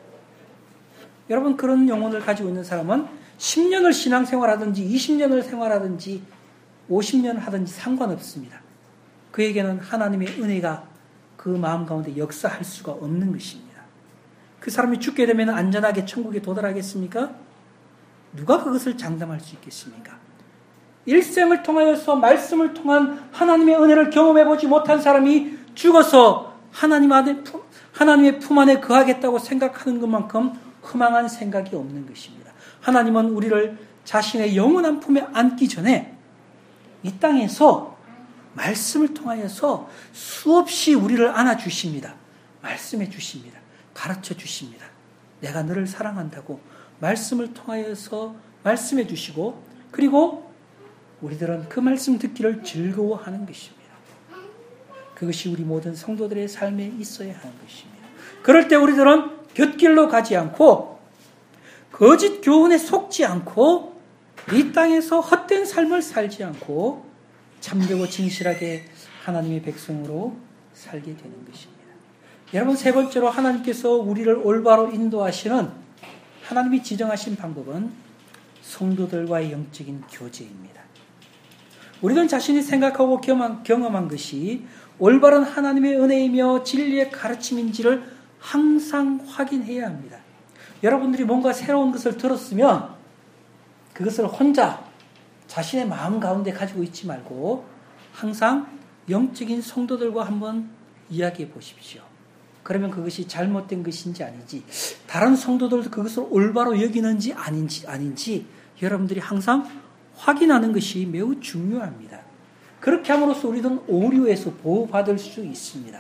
여러분, 그런 영혼을 가지고 있는 사람은 십 년을 신앙생활하든지 이십 년을 생활하든지 오십 년을 하든지 상관없습니다. 그에게는 하나님의 은혜가 그 마음 가운데 역사할 수가 없는 것입니다. 그 사람이 죽게 되면 안전하게 천국에 도달하겠습니까? 누가 그것을 장담할 수 있겠습니까? 일생을 통하여서 말씀을 통한 하나님의 은혜를 경험해보지 못한 사람이 죽어서 하나님 안에, 하나님의 품 안에 거하겠다고 생각하는 것만큼 허망한 생각이 없는 것입니다. 하나님은 우리를 자신의 영원한 품에 안기 전에 이 땅에서 말씀을 통하여서 수없이 우리를 안아주십니다. 말씀해 주십니다. 가르쳐 주십니다. 내가 너를 사랑한다고 말씀을 통하여서 말씀해 주시고, 그리고 우리들은 그 말씀 듣기를 즐거워하는 것입니다. 그것이 우리 모든 성도들의 삶에 있어야 하는 것입니다. 그럴 때 우리들은 곁길로 가지 않고 거짓 교훈에 속지 않고 이 땅에서 헛된 삶을 살지 않고 참되고 진실하게 하나님의 백성으로 살게 되는 것입니다. 여러분, 세 번째로 하나님께서 우리를 올바로 인도하시는 하나님이 지정하신 방법은 성도들과의 영적인 교제입니다. 우리는 자신이 생각하고 경험한, 경험한 것이 올바른 하나님의 은혜이며 진리의 가르침인지를 항상 확인해야 합니다. 여러분들이 뭔가 새로운 것을 들었으면 그것을 혼자 자신의 마음 가운데 가지고 있지 말고 항상 영적인 성도들과 한번 이야기해 보십시오. 그러면 그것이 잘못된 것인지 아닌지, 다른 성도들도 그것을 올바로 여기는지 아닌지 아닌지 여러분들이 항상 확인하는 것이 매우 중요합니다. 그렇게 함으로써 우리는 오류에서 보호받을 수 있습니다.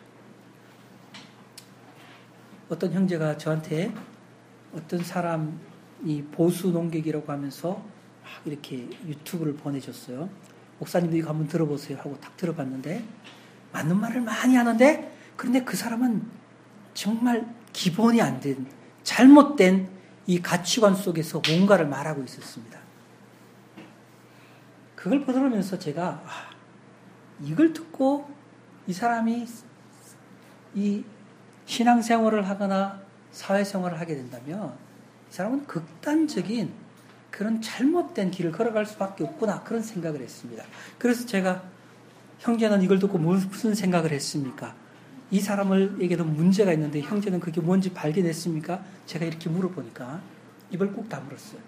어떤 형제가 저한테 어떤 사람이 보수 농객이라고 하면서 막 이렇게 유튜브를 보내줬어요. 목사님도 이거 한번 들어보세요 하고 딱 들어봤는데 맞는 말을 많이 하는데, 그런데 그 사람은 정말 기본이 안 된 잘못된 이 가치관 속에서 뭔가를 말하고 있었습니다. 그걸 들으면서 제가 아, 이걸 듣고 이 사람이 이 신앙생활을 하거나 사회생활을 하게 된다면 이 사람은 극단적인 그런 잘못된 길을 걸어갈 수밖에 없구나, 그런 생각을 했습니다. 그래서 제가 형제는 이걸 듣고 무슨 생각을 했습니까? 이 사람에게도 문제가 있는데 형제는 그게 뭔지 발견했습니까? 제가 이렇게 물어보니까 입을 꾹 다물었어요.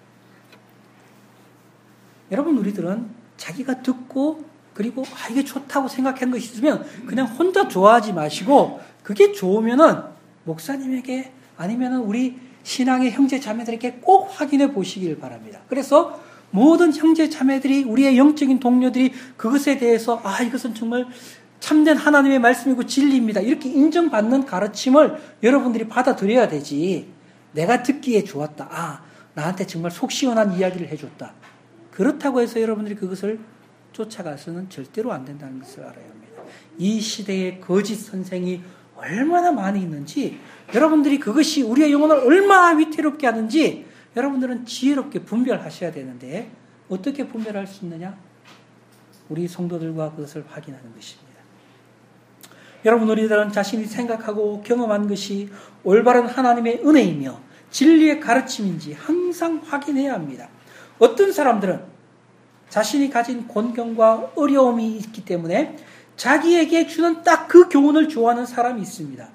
여러분, 우리들은 자기가 듣고 그리고 아, 이게 좋다고 생각한 것이 있으면 그냥 혼자 좋아하지 마시고 그게 좋으면은 목사님에게 아니면은 우리 신앙의 형제 자매들에게 꼭 확인해 보시길 바랍니다. 그래서 모든 형제 자매들이 우리의 영적인 동료들이 그것에 대해서 아 이것은 정말 참된 하나님의 말씀이고 진리입니다. 이렇게 인정받는 가르침을 여러분들이 받아들여야 되지. 내가 듣기에 좋았다. 아 나한테 정말 속 시원한 이야기를 해줬다. 그렇다고 해서 여러분들이 그것을 쫓아가서는 절대로 안 된다는 것을 알아야 합니다. 이 시대에 거짓 선생이 얼마나 많이 있는지 여러분들이 그것이 우리의 영혼을 얼마나 위태롭게 하는지 여러분들은 지혜롭게 분별하셔야 되는데 어떻게 분별할 수 있느냐? 우리 성도들과 그것을 확인하는 것입니다. 여러분, 우리들은 자신이 생각하고 경험한 것이 올바른 하나님의 은혜이며 진리의 가르침인지 항상 확인해야 합니다. 어떤 사람들은 자신이 가진 곤경과 어려움이 있기 때문에 자기에게 주는 딱 그 교훈을 좋아하는 사람이 있습니다.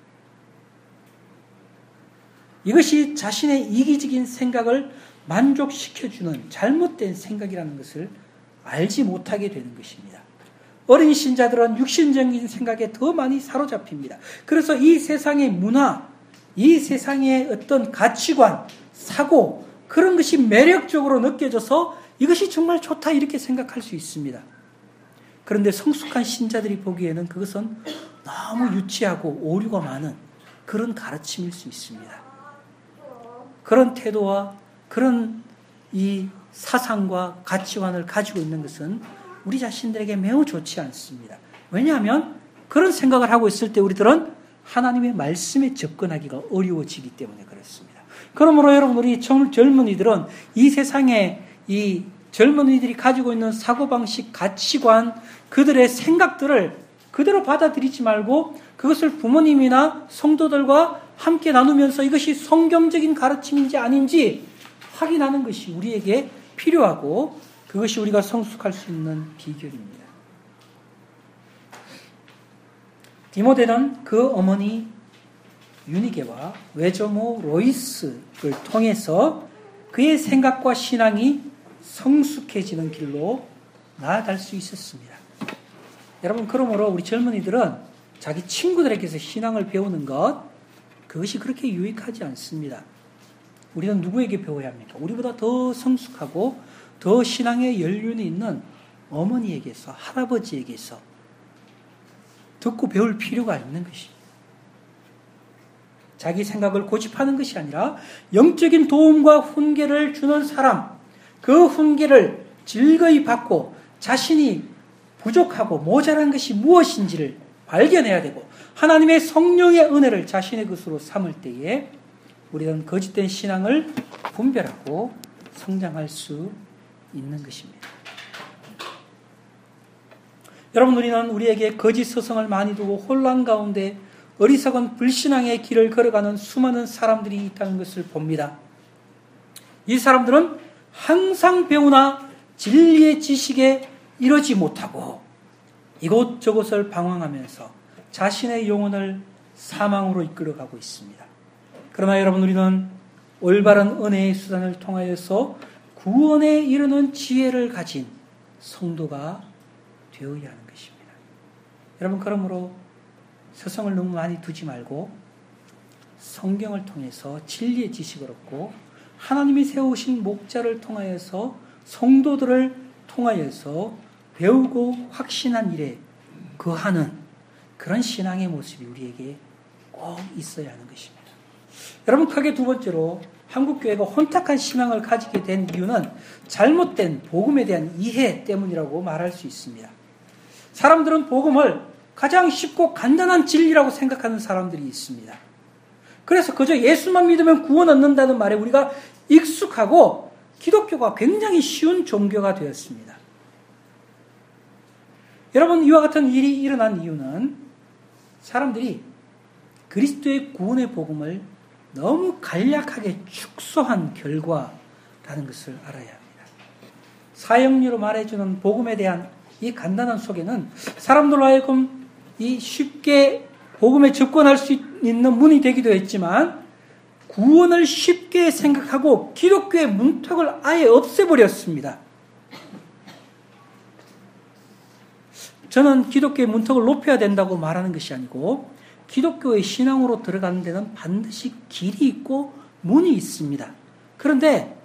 이것이 자신의 이기적인 생각을 만족시켜주는 잘못된 생각이라는 것을 알지 못하게 되는 것입니다. 어린 신자들은 육신적인 생각에 더 많이 사로잡힙니다. 그래서 이 세상의 문화, 이 세상의 어떤 가치관, 사고, 그런 것이 매력적으로 느껴져서 이것이 정말 좋다 이렇게 생각할 수 있습니다. 그런데 성숙한 신자들이 보기에는 그것은 너무 유치하고 오류가 많은 그런 가르침일 수 있습니다. 그런 태도와 그런 이 사상과 가치관을 가지고 있는 것은 우리 자신들에게 매우 좋지 않습니다. 왜냐하면 그런 생각을 하고 있을 때 우리들은 하나님의 말씀에 접근하기가 어려워지기 때문에 그렇습니다. 그러므로 여러분, 우리 젊은이들은 이 세상에 이 젊은이들이 가지고 있는 사고방식, 가치관, 그들의 생각들을 그대로 받아들이지 말고 그것을 부모님이나 성도들과 함께 나누면서 이것이 성경적인 가르침인지 아닌지 확인하는 것이 우리에게 필요하고 그것이 우리가 성숙할 수 있는 비결입니다. 디모데는 그 어머니 유니게와 외조모 로이스를 통해서 그의 생각과 신앙이 성숙해지는 길로 나아갈 수 있었습니다. 여러분, 그러므로 우리 젊은이들은 자기 친구들에게서 신앙을 배우는 것, 그것이 그렇게 유익하지 않습니다. 우리는 누구에게 배워야 합니까? 우리보다 더 성숙하고 더 신앙의 연륜이 있는 어머니에게서, 할아버지에게서 듣고 배울 필요가 있는 것입니다. 자기 생각을 고집하는 것이 아니라 영적인 도움과 훈계를 주는 사람, 그 훈계를 즐거이 받고 자신이 부족하고 모자란 것이 무엇인지를 발견해야 되고 하나님의 성령의 은혜를 자신의 것으로 삼을 때에 우리는 거짓된 신앙을 분별하고 성장할 수 있는 것입니다. 여러분, 우리는 우리에게 거짓 서성을 많이 두고 혼란 가운데 어리석은 불신앙의 길을 걸어가는 수많은 사람들이 있다는 것을 봅니다. 이 사람들은 항상 배우나 진리의 지식에 이르지 못하고 이곳저곳을 방황하면서 자신의 영혼을 사망으로 이끌어가고 있습니다. 그러나 여러분, 우리는 올바른 은혜의 수단을 통하여서 구원에 이르는 지혜를 가진 성도가 되어야 하는 것입니다. 여러분, 그러므로 서성을 너무 많이 두지 말고 성경을 통해서 진리의 지식을 얻고 하나님이 세우신 목자를 통하여서 성도들을 통하여서 배우고 확신한 일에 거하는 그런 신앙의 모습이 우리에게 꼭 있어야 하는 것입니다. 여러분, 크게 두 번째로 한국교회가 혼탁한 신앙을 가지게 된 이유는 잘못된 복음에 대한 이해 때문이라고 말할 수 있습니다. 사람들은 복음을 가장 쉽고 간단한 진리라고 생각하는 사람들이 있습니다. 그래서 그저 예수만 믿으면 구원 얻는다는 말에 우리가 익숙하고 기독교가 굉장히 쉬운 종교가 되었습니다. 여러분, 이와 같은 일이 일어난 이유는 사람들이 그리스도의 구원의 복음을 너무 간략하게 축소한 결과라는 것을 알아야 합니다. 사형리로 말해주는 복음에 대한 이 간단한 소개는 사람들로 하여금 이 쉽게 복음에 접근할 수 있는 문이 되기도 했지만 구원을 쉽게 생각하고 기독교의 문턱을 아예 없애버렸습니다. 저는 기독교의 문턱을 높여야 된다고 말하는 것이 아니고 기독교의 신앙으로 들어가는 데는 반드시 길이 있고 문이 있습니다. 그런데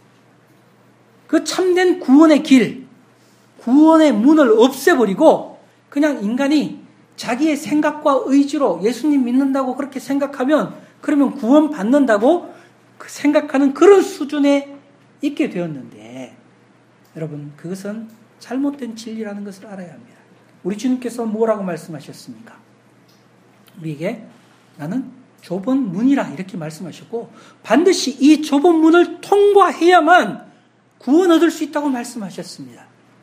그 참된 구원의 길, 구원의 문을 없애버리고 그냥 인간이 자기의 생각과 의지로 예수님 믿는다고 그렇게 생각하면 그러면 구원 받는다고 생각하는 그런 수준에 있게 되었는데 여러분 그것은 잘못된 진리라는 것을 알아야 합니다. 우리 주님께서 뭐라고 말씀하셨습니까? 우리에게 나는 좁은 문이라 이렇게 말씀하셨고 반드시 이 좁은 문을 통과해야만 구원 얻을 수 있다고 말씀하셨습니다.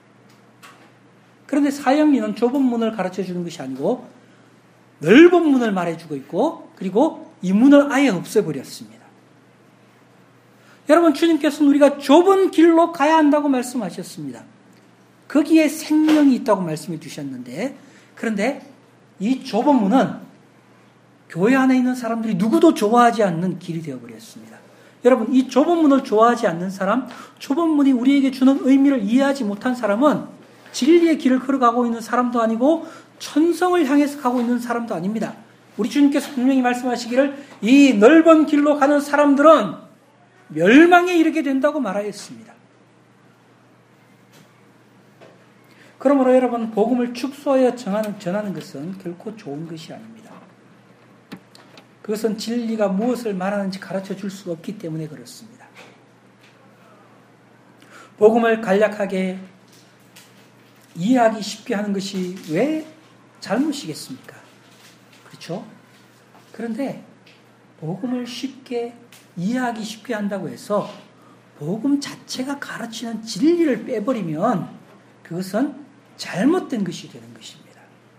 그런데 사형리는 좁은 문을 가르쳐 주는 것이 아니고 넓은 문을 말해주고 있고 그리고 이 문을 아예 없애버렸습니다. 여러분 주님께서는 우리가 좁은 길로 가야 한다고 말씀하셨습니다. 거기에 생명이 있다고 말씀해 주셨는데 그런데 이 좁은 문은 교회 안에 있는 사람들이 누구도 좋아하지 않는 길이 되어버렸습니다. 여러분 이 좁은 문을 좋아하지 않는 사람, 좁은 문이 우리에게 주는 의미를 이해하지 못한 사람은 진리의 길을 걸어가고 있는 사람도 아니고 천성을 향해서 가고 있는 사람도 아닙니다. 우리 주님께서 분명히 말씀하시기를 이 넓은 길로 가는 사람들은 멸망에 이르게 된다고 말하였습니다. 그러므로 여러분 복음을 축소하여 전하는, 전하는 것은 결코 좋은 것이 아닙니다. 그것은 진리가 무엇을 말하는지 가르쳐 줄 수 없기 때문에 그렇습니다. 복음을 간략하게 이해하기 쉽게 하는 것이 왜 잘못이겠습니까? 그렇죠? 그런데 복음을 쉽게 이해하기 쉽게 한다고 해서 복음 자체가 가르치는 진리를 빼버리면 그것은 잘못된 것이 되는 것입니다.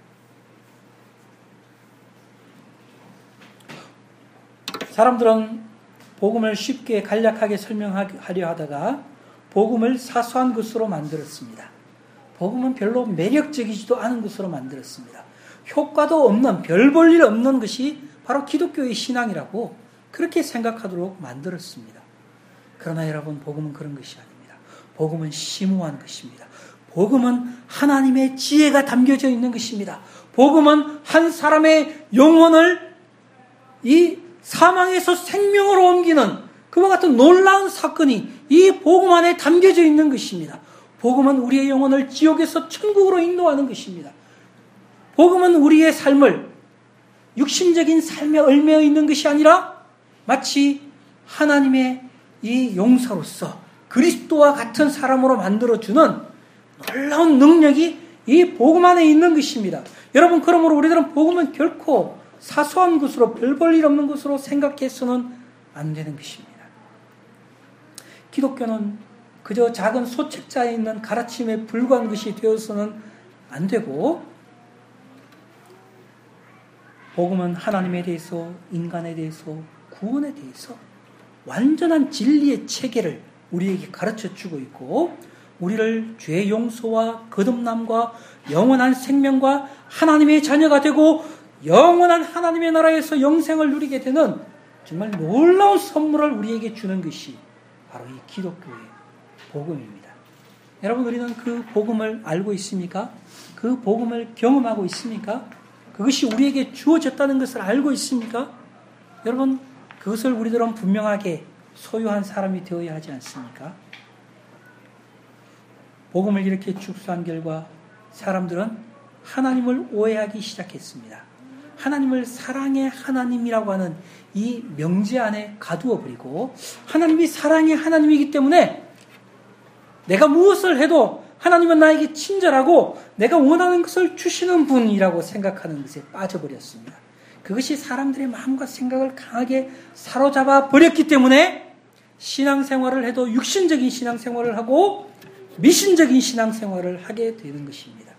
사람들은 복음을 쉽게 간략하게 설명하려 하다가 복음을 사소한 것으로 만들었습니다. 복음은 별로 매력적이지도 않은 것으로 만들었습니다. 효과도 없는, 별 볼 일 없는 것이 바로 기독교의 신앙이라고 그렇게 생각하도록 만들었습니다. 그러나 여러분, 복음은 그런 것이 아닙니다. 복음은 심오한 것입니다. 복음은 하나님의 지혜가 담겨져 있는 것입니다. 복음은 한 사람의 영혼을 이 사망에서 생명으로 옮기는 그와 같은 놀라운 사건이 이 복음 안에 담겨져 있는 것입니다. 복음은 우리의 영혼을 지옥에서 천국으로 인도하는 것입니다. 복음은 우리의 삶을 육신적인 삶에 얽매여 있는 것이 아니라 마치 하나님의 이 용사로서 그리스도와 같은 사람으로 만들어주는 놀라운 능력이 이 복음 안에 있는 것입니다. 여러분, 그러므로 우리들은 복음은 결코 사소한 것으로 별 볼 일 없는 것으로 생각해서는 안 되는 것입니다. 기독교는 그저 작은 소책자에 있는 가르침에 불과한 것이 되어서는 안 되고 복음은 하나님에 대해서, 인간에 대해서, 구원에 대해서 완전한 진리의 체계를 우리에게 가르쳐 주고 있고 우리를 죄 용서와 거듭남과 영원한 생명과 하나님의 자녀가 되고 영원한 하나님의 나라에서 영생을 누리게 되는 정말 놀라운 선물을 우리에게 주는 것이 바로 이 기독교의 복음입니다. 여러분, 우리는 그 복음을 알고 있습니까? 그 복음을 경험하고 있습니까? 그것이 우리에게 주어졌다는 것을 알고 있습니까? 여러분, 그것을 우리들은 분명하게 소유한 사람이 되어야 하지 않습니까? 복음을 이렇게 축소한 결과 사람들은 하나님을 오해하기 시작했습니다. 하나님을 사랑의 하나님이라고 하는 이 명제 안에 가두어 버리고 하나님이 사랑의 하나님이기 때문에 내가 무엇을 해도 하나님은 나에게 친절하고 내가 원하는 것을 주시는 분이라고 생각하는 것에 빠져버렸습니다. 그것이 사람들의 마음과 생각을 강하게 사로잡아 버렸기 때문에 신앙생활을 해도 육신적인 신앙생활을 하고 미신적인 신앙생활을 하게 되는 것입니다.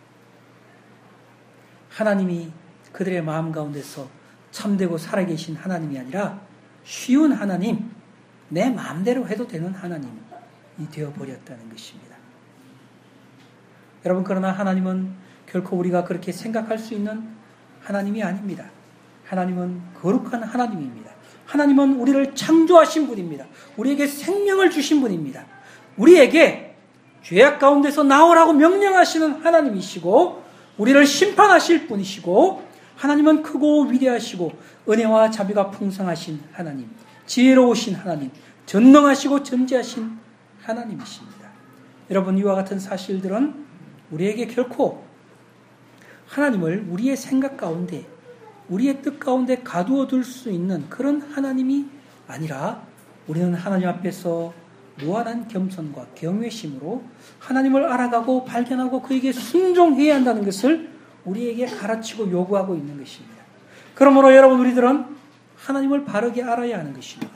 하나님이 그들의 마음 가운데서 참되고 살아계신 하나님이 아니라 쉬운 하나님, 내 마음대로 해도 되는 하나님이 되어버렸다는 것입니다. 여러분, 그러나 하나님은 결코 우리가 그렇게 생각할 수 있는 하나님이 아닙니다. 하나님은 거룩한 하나님입니다. 하나님은 우리를 창조하신 분입니다. 우리에게 생명을 주신 분입니다. 우리에게 죄악 가운데서 나오라고 명령하시는 하나님이시고 우리를 심판하실 분이시고 하나님은 크고 위대하시고 은혜와 자비가 풍성하신 하나님, 지혜로우신 하나님, 전능하시고 전지하신 하나님이십니다. 여러분, 이와 같은 사실들은 우리에게 결코 하나님을 우리의 생각 가운데, 우리의 뜻 가운데 가두어 둘 수 있는 그런 하나님이 아니라 우리는 하나님 앞에서 무한한 겸손과 경외심으로 하나님을 알아가고 발견하고 그에게 순종해야 한다는 것을 우리에게 가르치고 요구하고 있는 것입니다. 그러므로 여러분, 우리들은 하나님을 바르게 알아야 하는 것입니다.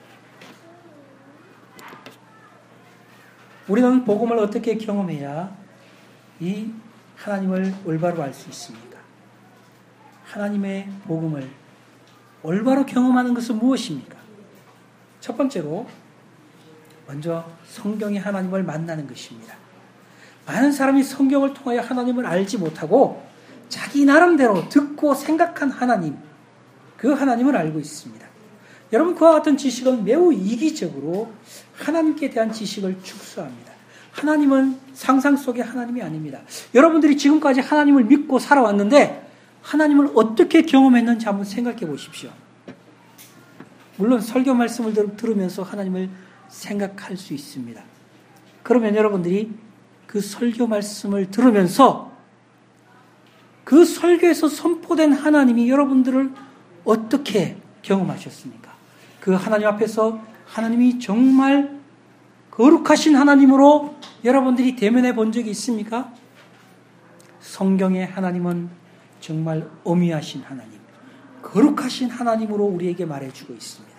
우리는 복음을 어떻게 경험해야 이 하나님을 올바로 알 수 있습니까? 하나님의 복음을 올바로 경험하는 것은 무엇입니까? 첫 번째로 먼저 성경이 하나님을 만나는 것입니다. 많은 사람이 성경을 통하여 하나님을 알지 못하고 자기 나름대로 듣고 생각한 하나님, 그 하나님을 알고 있습니다. 여러분, 그와 같은 지식은 매우 이기적으로 하나님께 대한 지식을 축소합니다. 하나님은 상상 속의 하나님이 아닙니다. 여러분들이 지금까지 하나님을 믿고 살아왔는데 하나님을 어떻게 경험했는지 한번 생각해 보십시오. 물론 설교 말씀을 들으면서 하나님을 생각할 수 있습니다. 그러면 여러분들이 그 설교 말씀을 들으면서 그 설교에서 선포된 하나님이 여러분들을 어떻게 경험하셨습니까? 그 하나님 앞에서 하나님이 정말 거룩하신 하나님으로 여러분들이 대면해 본 적이 있습니까? 성경의 하나님은 정말 엄위하신 하나님, 거룩하신 하나님으로 우리에게 말해주고 있습니다.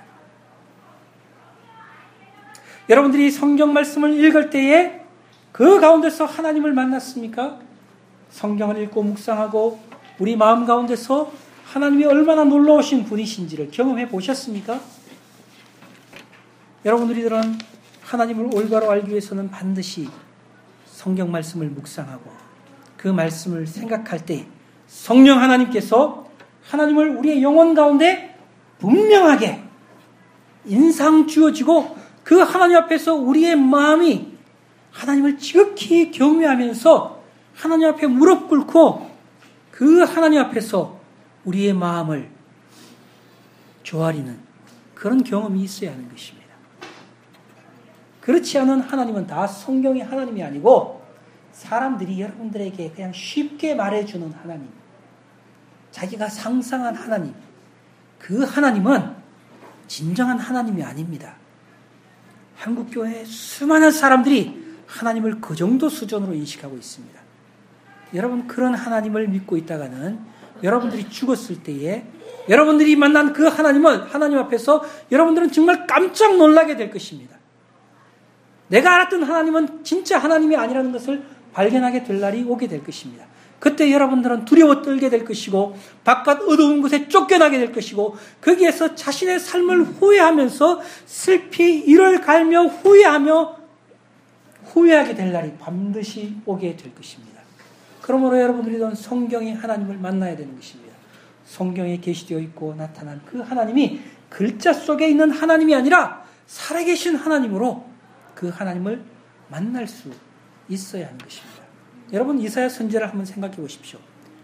여러분들이 성경 말씀을 읽을 때에 그 가운데서 하나님을 만났습니까? 성경을 읽고 묵상하고 우리 마음 가운데서 하나님이 얼마나 놀라우신 분이신지를 경험해 보셨습니까? 여러분들이들은 하나님을 올바로 알기 위해서는 반드시 성경 말씀을 묵상하고 그 말씀을 생각할 때 성령 하나님께서 하나님을 우리의 영혼 가운데 분명하게 인상 주어지고 그 하나님 앞에서 우리의 마음이 하나님을 지극히 경외하면서 하나님 앞에 무릎 꿇고 그 하나님 앞에서 우리의 마음을 조아리는 그런 경험이 있어야 하는 것입니다. 그렇지 않은 하나님은 다 성경의 하나님이 아니고 사람들이 여러분들에게 그냥 쉽게 말해주는 하나님, 자기가 상상한 하나님, 그 하나님은 진정한 하나님이 아닙니다. 한국교회의 수많은 사람들이 하나님을 그 정도 수준으로 인식하고 있습니다. 여러분, 그런 하나님을 믿고 있다가는 여러분들이 죽었을 때에 여러분들이 만난 그 하나님은 하나님 앞에서 여러분들은 정말 깜짝 놀라게 될 것입니다. 내가 알았던 하나님은 진짜 하나님이 아니라는 것을 발견하게 될 날이 오게 될 것입니다. 그때 여러분들은 두려워 떨게 될 것이고 바깥 어두운 곳에 쫓겨나게 될 것이고 거기에서 자신의 삶을 후회하면서 슬피 이를 갈며 후회하며 후회하게 될 날이 반드시 오게 될 것입니다. 그러므로 여러분들이 성경의 하나님을 만나야 되는 것입니다. 성경에 계시되어 있고 나타난 그 하나님이 글자 속에 있는 하나님이 아니라 살아계신 하나님으로 그 하나님을 만날 수 있어야 하는 것입니다. 여러분, 이사야 선지자를 한번 생각해 보십시오.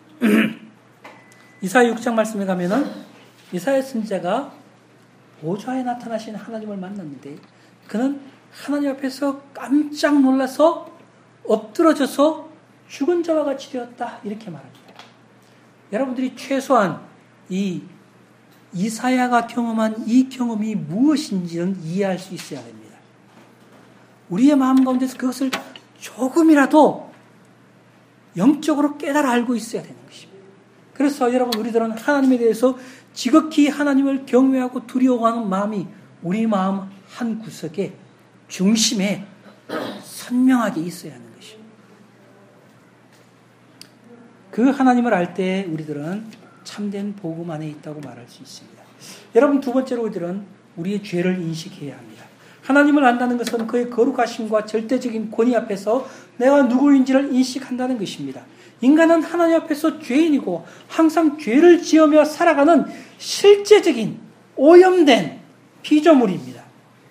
이사야 육 장 말씀에 가면은 이사야 선지자가 보좌에 나타나신 하나님을 만났는데 그는 하나님 앞에서 깜짝 놀라서 엎드러져서 죽은 자와 같이 되었다, 이렇게 말합니다. 여러분들이 최소한 이 이사야가 경험한 이 경험이 무엇인지는 이해할 수 있어야 됩니다. 우리의 마음 가운데서 그것을 조금이라도 영적으로 깨달아 알고 있어야 되는 것입니다. 그래서 여러분, 우리들은 하나님에 대해서 지극히 하나님을 경외하고 두려워하는 마음이 우리 마음 한 구석에 중심에 선명하게 있어야 하는 것입니다. 그 하나님을 알 때 우리들은 참된 복음 안에 있다고 말할 수 있습니다. 여러분, 두 번째로 우리들은 우리의 죄를 인식해야 합니다. 하나님을 안다는 것은 그의 거룩하심과 절대적인 권위 앞에서 내가 누구인지를 인식한다는 것입니다. 인간은 하나님 앞에서 죄인이고 항상 죄를 지으며 살아가는 실제적인 오염된 피조물입니다.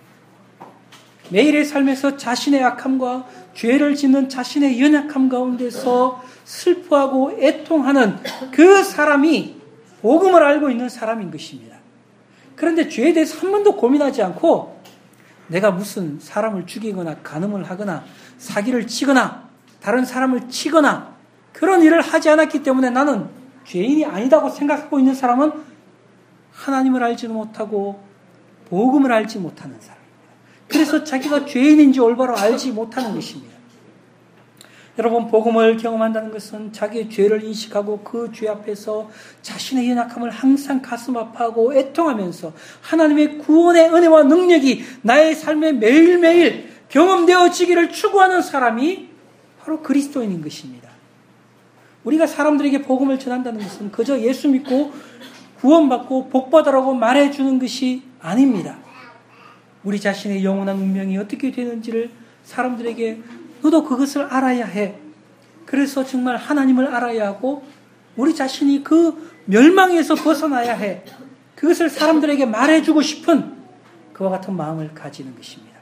매일의 삶에서 자신의 악함과 죄를 짓는 자신의 연약함 가운데서 슬퍼하고 애통하는 그 사람이 복음을 알고 있는 사람인 것입니다. 그런데 죄에 대해서 한 번도 고민하지 않고 내가 무슨 사람을 죽이거나 간음을 하거나 사기를 치거나 다른 사람을 치거나 그런 일을 하지 않았기 때문에 나는 죄인이 아니다고 생각하고 있는 사람은 하나님을 알지도 못하고 복음을 알지 못하는 사람입니다. 그래서 자기가 죄인인지 올바로 알지 못하는 것입니다. 여러분, 복음을 경험한다는 것은 자기의 죄를 인식하고 그 죄 앞에서 자신의 연약함을 항상 가슴 아파하고 애통하면서 하나님의 구원의 은혜와 능력이 나의 삶에 매일매일 경험되어지기를 추구하는 사람이 바로 그리스도인인 것입니다. 우리가 사람들에게 복음을 전한다는 것은 그저 예수 믿고 구원받고 복받으라고 말해주는 것이 아닙니다. 우리 자신의 영원한 운명이 어떻게 되는지를 사람들에게 너도 그것을 알아야 해. 그래서 정말 하나님을 알아야 하고 우리 자신이 그 멸망에서 벗어나야 해. 그것을 사람들에게 말해주고 싶은 그와 같은 마음을 가지는 것입니다.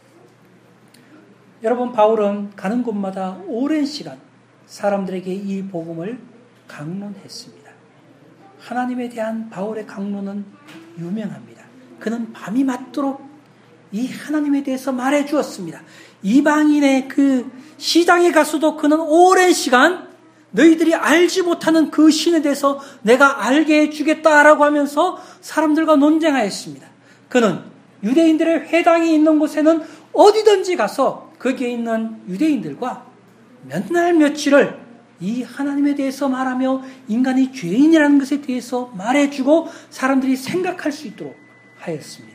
여러분, 바울은 가는 곳마다 오랜 시간 사람들에게 이 복음을 강론했습니다. 하나님에 대한 바울의 강론은 유명합니다. 그는 밤이 맞도록 이 하나님에 대해서 말해 주었습니다. 이방인의 그 시장에 가서도 그는 오랜 시간 너희들이 알지 못하는 그 신에 대해서 내가 알게 해주겠다라고 하면서 사람들과 논쟁하였습니다. 그는 유대인들의 회당이 있는 곳에는 어디든지 가서 거기에 있는 유대인들과 몇 날 며칠을 이 하나님에 대해서 말하며 인간이 죄인이라는 것에 대해서 말해주고 사람들이 생각할 수 있도록 하였습니다.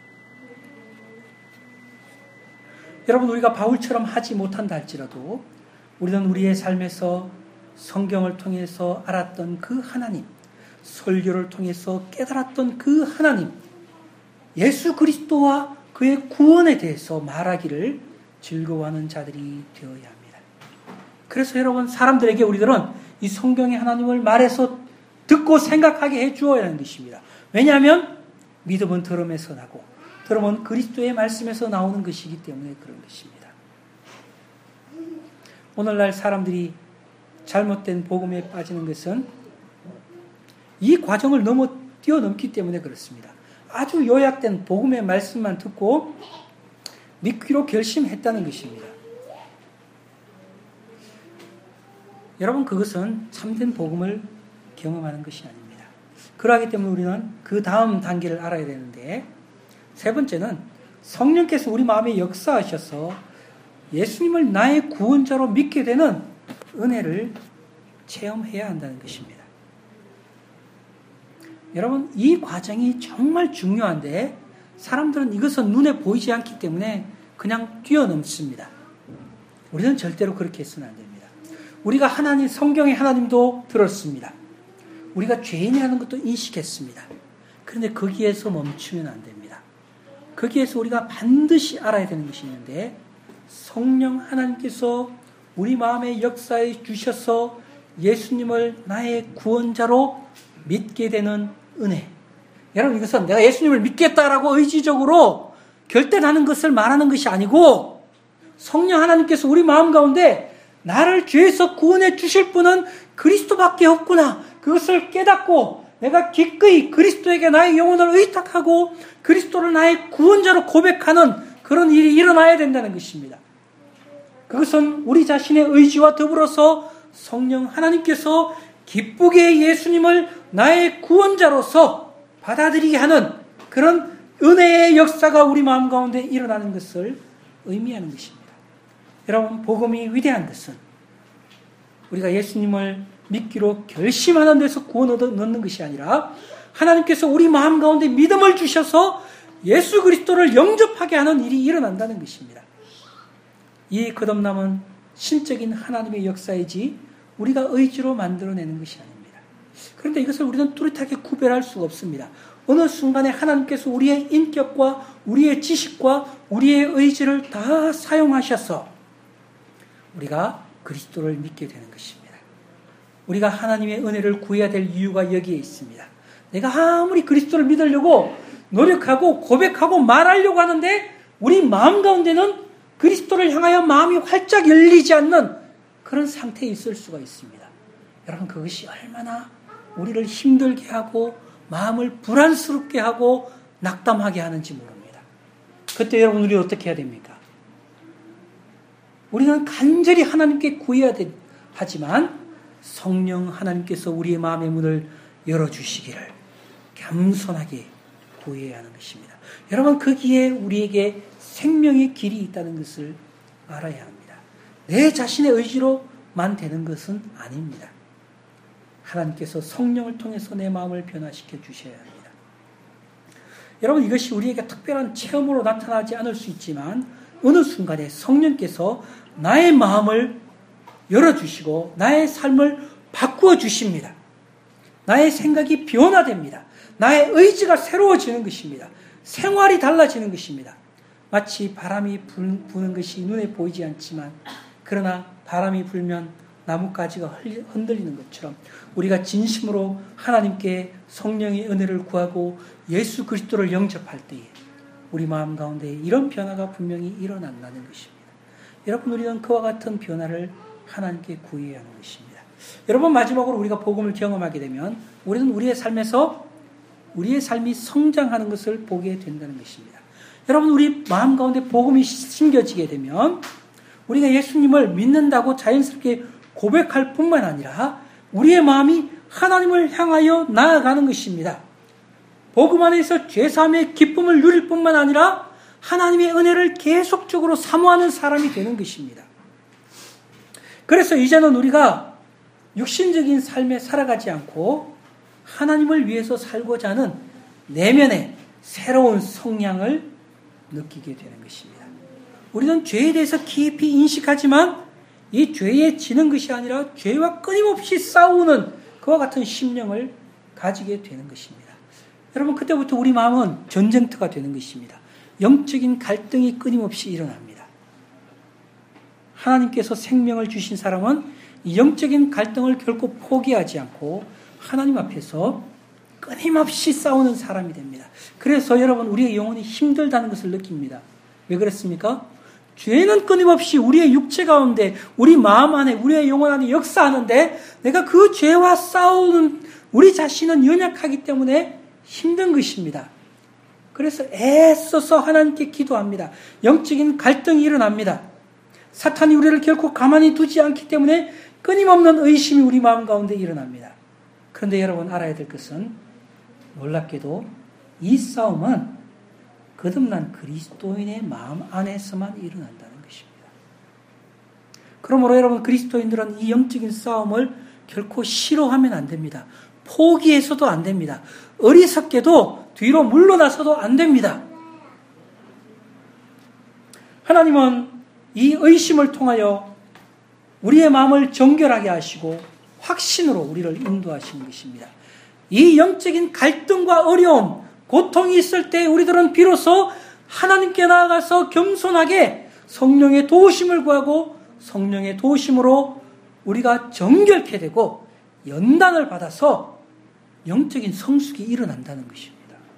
여러분, 우리가 바울처럼 하지 못한다 할지라도 우리는 우리의 삶에서 성경을 통해서 알았던 그 하나님, 설교를 통해서 깨달았던 그 하나님, 예수 그리스도와 그의 구원에 대해서 말하기를 즐거워하는 자들이 되어야 합니다. 그래서 여러분, 사람들에게 우리들은 이 성경의 하나님을 말해서 듣고 생각하게 해주어야 하는 것입니다. 왜냐하면 믿음은 들음에서 나고 들음은 그리스도의 말씀에서 나오는 것이기 때문에 그런 것입니다. 오늘날 사람들이 잘못된 복음에 빠지는 것은 이 과정을 너무 뛰어넘기 때문에 그렇습니다. 아주 요약된 복음의 말씀만 듣고 믿기로 결심했다는 것입니다. 여러분, 그것은 참된 복음을 경험하는 것이 아닙니다. 그러하기 때문에 우리는 그 다음 단계를 알아야 되는데, 세 번째는 성령께서 우리 마음에 역사하셔서 예수님을 나의 구원자로 믿게 되는 은혜를 체험해야 한다는 것입니다. 여러분, 이 과정이 정말 중요한데 사람들은 이것은 눈에 보이지 않기 때문에 그냥 뛰어넘습니다. 우리는 절대로 그렇게 해서는 안 됩니다. 우리가 하나님, 성경의 하나님도 들었습니다. 우리가 죄인이라는 것도 인식했습니다. 그런데 거기에서 멈추면 안 됩니다. 거기에서 우리가 반드시 알아야 되는 것이 있는데, 성령 하나님께서 우리 마음에 역사해 주셔서 예수님을 나의 구원자로 믿게 되는 은혜. 여러분, 이것은 내가 예수님을 믿겠다라고 의지적으로 결단하는 것을 말하는 것이 아니고, 성령 하나님께서 우리 마음 가운데 나를 죄에서 구원해 주실 분은 그리스도밖에 없구나, 그것을 깨닫고 내가 기꺼이 그리스도에게 나의 영혼을 의탁하고 그리스도를 나의 구원자로 고백하는 그런 일이 일어나야 된다는 것입니다. 그것은 우리 자신의 의지와 더불어서 성령 하나님께서 기쁘게 예수님을 나의 구원자로서 받아들이게 하는 그런 은혜의 역사가 우리 마음 가운데 일어나는 것을 의미하는 것입니다. 여러분, 복음이 위대한 것은 우리가 예수님을 믿기로 결심하는 데서 구원 얻어 넣는 것이 아니라 하나님께서 우리 마음 가운데 믿음을 주셔서 예수 그리스도를 영접하게 하는 일이 일어난다는 것입니다. 이 거듭남은 신적인 하나님의 역사이지 우리가 의지로 만들어내는 것이 아닙니다. 그런데 이것을 우리는 뚜렷하게 구별할 수가 없습니다. 어느 순간에 하나님께서 우리의 인격과 우리의 지식과 우리의 의지를 다 사용하셔서 우리가 그리스도를 믿게 되는 것입니다. 우리가 하나님의 은혜를 구해야 될 이유가 여기에 있습니다. 내가 아무리 그리스도를 믿으려고 노력하고 고백하고 말하려고 하는데 우리 마음 가운데는 그리스도를 향하여 마음이 활짝 열리지 않는 그런 상태에 있을 수가 있습니다. 여러분, 그것이 얼마나 우리를 힘들게 하고 마음을 불안스럽게 하고 낙담하게 하는지 모릅니다. 그때 여러분, 우리 어떻게 해야 됩니까? 우리는 간절히 하나님께 구해야 되, 하지만 성령 하나님께서 우리의 마음의 문을 열어주시기를 겸손하게 구해야 하는 것입니다. 여러분, 거기에 우리에게 생명의 길이 있다는 것을 알아야 합니다. 내 자신의 의지로만 되는 것은 아닙니다. 하나님께서 성령을 통해서 내 마음을 변화시켜 주셔야 합니다. 여러분, 이것이 우리에게 특별한 체험으로 나타나지 않을 수 있지만 어느 순간에 성령께서 나의 마음을 열어주시고 나의 삶을 바꾸어 주십니다. 나의 생각이 변화됩니다. 나의 의지가 새로워지는 것입니다. 생활이 달라지는 것입니다. 마치 바람이 부는 것이 눈에 보이지 않지만 그러나 바람이 불면 나뭇가지가 흔들리는 것처럼 우리가 진심으로 하나님께 성령의 은혜를 구하고 예수 그리스도를 영접할 때에 우리 마음 가운데 이런 변화가 분명히 일어난다는 것입니다. 여러분, 우리는 그와 같은 변화를 하나님께 구해야 하는 것입니다. 여러분, 마지막으로 우리가 복음을 경험하게 되면 우리는 우리의 삶에서 우리의 삶이 성장하는 것을 보게 된다는 것입니다. 여러분, 우리 마음 가운데 복음이 심겨지게 되면 우리가 예수님을 믿는다고 자연스럽게 고백할 뿐만 아니라 우리의 마음이 하나님을 향하여 나아가는 것입니다. 복음 안에서 죄사함의 기쁨을 누릴 뿐만 아니라 하나님의 은혜를 계속적으로 사모하는 사람이 되는 것입니다. 그래서 이제는 우리가 육신적인 삶에 살아가지 않고 하나님을 위해서 살고자 하는 내면의 새로운 성향을 느끼게 되는 것입니다. 우리는 죄에 대해서 깊이 인식하지만 이 죄에 지는 것이 아니라 죄와 끊임없이 싸우는 그와 같은 심령을 가지게 되는 것입니다. 여러분, 그때부터 우리 마음은 전쟁터가 되는 것입니다. 영적인 갈등이 끊임없이 일어납니다. 하나님께서 생명을 주신 사람은 이 영적인 갈등을 결코 포기하지 않고 하나님 앞에서 끊임없이 싸우는 사람이 됩니다. 그래서 여러분, 우리의 영혼이 힘들다는 것을 느낍니다. 왜 그렇습니까? 죄는 끊임없이 우리의 육체 가운데, 우리 마음 안에, 우리의 영혼 안에 역사하는데 내가 그 죄와 싸우는 우리 자신은 연약하기 때문에 힘든 것입니다. 그래서 애써서 하나님께 기도합니다. 영적인 갈등이 일어납니다. 사탄이 우리를 결코 가만히 두지 않기 때문에 끊임없는 의심이 우리 마음 가운데 일어납니다. 그런데 여러분, 알아야 될 것은 놀랍게도 이 싸움은 거듭난 그리스도인의 마음 안에서만 일어난다는 것입니다. 그러므로 여러분, 그리스도인들은 이 영적인 싸움을 결코 싫어하면 안 됩니다. 포기해서도 안 됩니다. 어리석게도 뒤로 물러나서도 안 됩니다. 하나님은 이 의심을 통하여 우리의 마음을 정결하게 하시고 확신으로 우리를 인도하시는 것입니다. 이 영적인 갈등과 어려움, 고통이 있을 때 우리들은 비로소 하나님께 나아가서 겸손하게 성령의 도우심을 구하고 성령의 도우심으로 우리가 정결케 되고 연단을 받아서 영적인 성숙이 일어난다는 것입니다.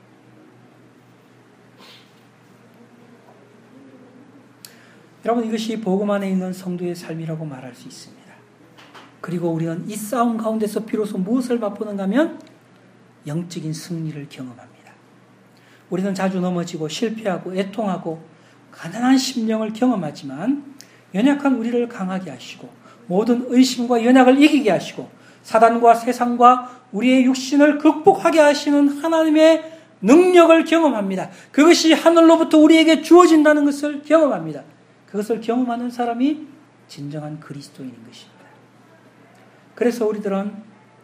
여러분, 이것이 복음 안에 있는 성도의 삶이라고 말할 수 있습니다. 그리고 우리는 이 싸움 가운데서 비로소 무엇을 맛보는가 하면 영적인 승리를 경험합니다. 우리는 자주 넘어지고 실패하고 애통하고 가난한 심령을 경험하지만 연약한 우리를 강하게 하시고 모든 의심과 연약을 이기게 하시고 사단과 세상과 우리의 육신을 극복하게 하시는 하나님의 능력을 경험합니다. 그것이 하늘로부터 우리에게 주어진다는 것을 경험합니다. 그것을 경험하는 사람이 진정한 그리스도인인 것입니다. 그래서 우리들은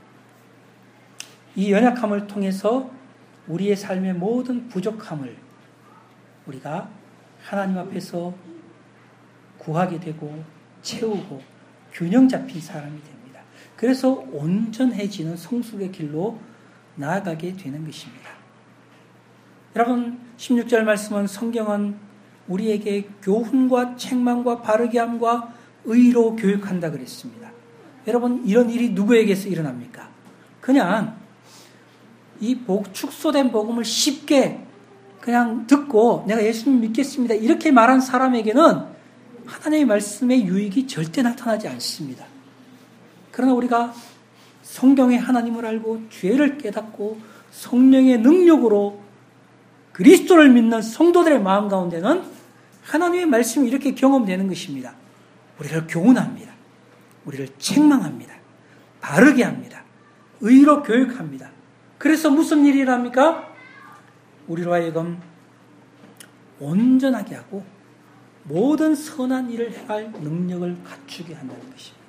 이 연약함을 통해서 우리의 삶의 모든 부족함을 우리가 하나님 앞에서 구하게 되고 채우고 균형 잡힌 사람이 됩니다. 그래서 온전해지는 성숙의 길로 나아가게 되는 것입니다. 여러분, 십육 절 말씀은 성경은 우리에게 교훈과 책망과 바르게 함과 의로 교육한다 그랬습니다. 여러분, 이런 일이 누구에게서 일어납니까? 그냥 이 복, 축소된 복음을 쉽게 그냥 듣고 내가 예수님 믿겠습니다 이렇게 말한 사람에게는 하나님의 말씀의 유익이 절대 나타나지 않습니다. 그러나 우리가 성경의 하나님을 알고 죄를 깨닫고 성령의 능력으로 그리스도를 믿는 성도들의 마음 가운데는 하나님의 말씀이 이렇게 경험되는 것입니다. 우리를 교훈합니다. 우리를 책망합니다. 바르게 합니다. 의로 교육합니다. 그래서 무슨 일이랍니까? 우리로 하여금 온전하게 하고 모든 선한 일을 행할 능력을 갖추게 한다는 것입니다.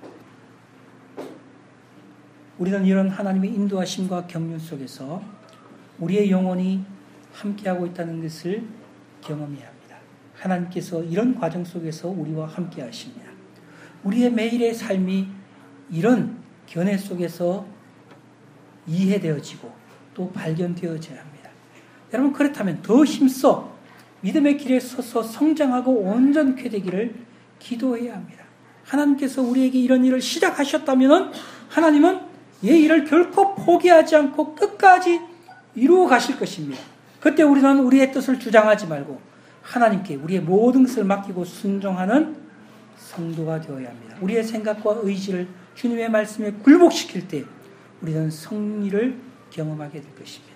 우리는 이런 하나님의 인도하심과 격려 속에서 우리의 영혼이 함께하고 있다는 것을 경험해야 합니다. 하나님께서 이런 과정 속에서 우리와 함께 하십니다. 우리의 매일의 삶이 이런 견해 속에서 이해되어지고 또 발견되어져야 합니다. 여러분, 그렇다면 더 힘써 믿음의 길에 서서 성장하고 온전케 되기를 기도해야 합니다. 하나님께서 우리에게 이런 일을 시작하셨다면 하나님은 이 일을 결코 포기하지 않고 끝까지 이루어 가실 것입니다. 그때 우리는 우리의 뜻을 주장하지 말고 하나님께 우리의 모든 것을 맡기고 순종하는 성도가 되어야 합니다. 우리의 생각과 의지를 주님의 말씀에 굴복시킬 때 우리는 승리를 경험하게 될 것입니다.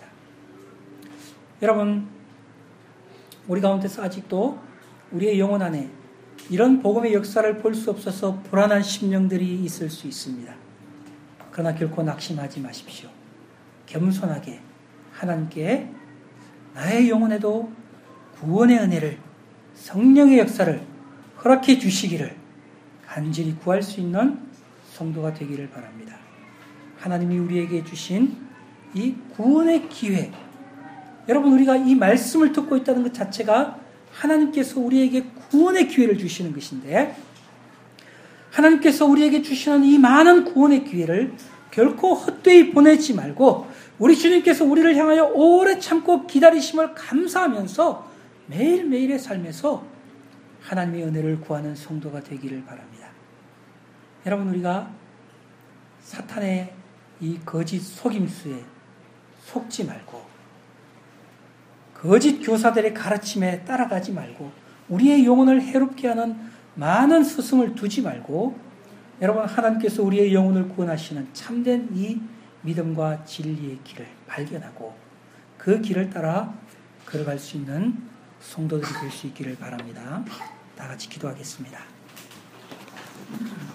여러분, 우리 가운데서 아직도 우리의 영혼 안에 이런 복음의 역사를 볼 수 없어서 불안한 심령들이 있을 수 있습니다. 그러나 결코 낙심하지 마십시오. 겸손하게 하나님께 나의 영혼에도 구원의 은혜를, 성령의 역사를 허락해 주시기를 간절히 구할 수 있는 성도가 되기를 바랍니다. 하나님이 우리에게 주신 이 구원의 기회, 여러분, 우리가 이 말씀을 듣고 있다는 것 자체가 하나님께서 우리에게 구원의 기회를 주시는 것인데, 하나님께서 우리에게 주시는 이 많은 구원의 기회를 결코 헛되이 보내지 말고 우리 주님께서 우리를 향하여 오래 참고 기다리심을 감사하면서 매일매일의 삶에서 하나님의 은혜를 구하는 성도가 되기를 바랍니다. 여러분, 우리가 사탄의 이 거짓 속임수에 속지 말고 거짓 교사들의 가르침에 따라가지 말고 우리의 영혼을 해롭게 하는 많은 스승을 두지 말고 여러분, 하나님께서 우리의 영혼을 구원하시는 참된 이 믿음과 진리의 길을 발견하고 그 길을 따라 걸어갈 수 있는 성도들이 될 수 있기를 바랍니다. 다 같이 기도하겠습니다.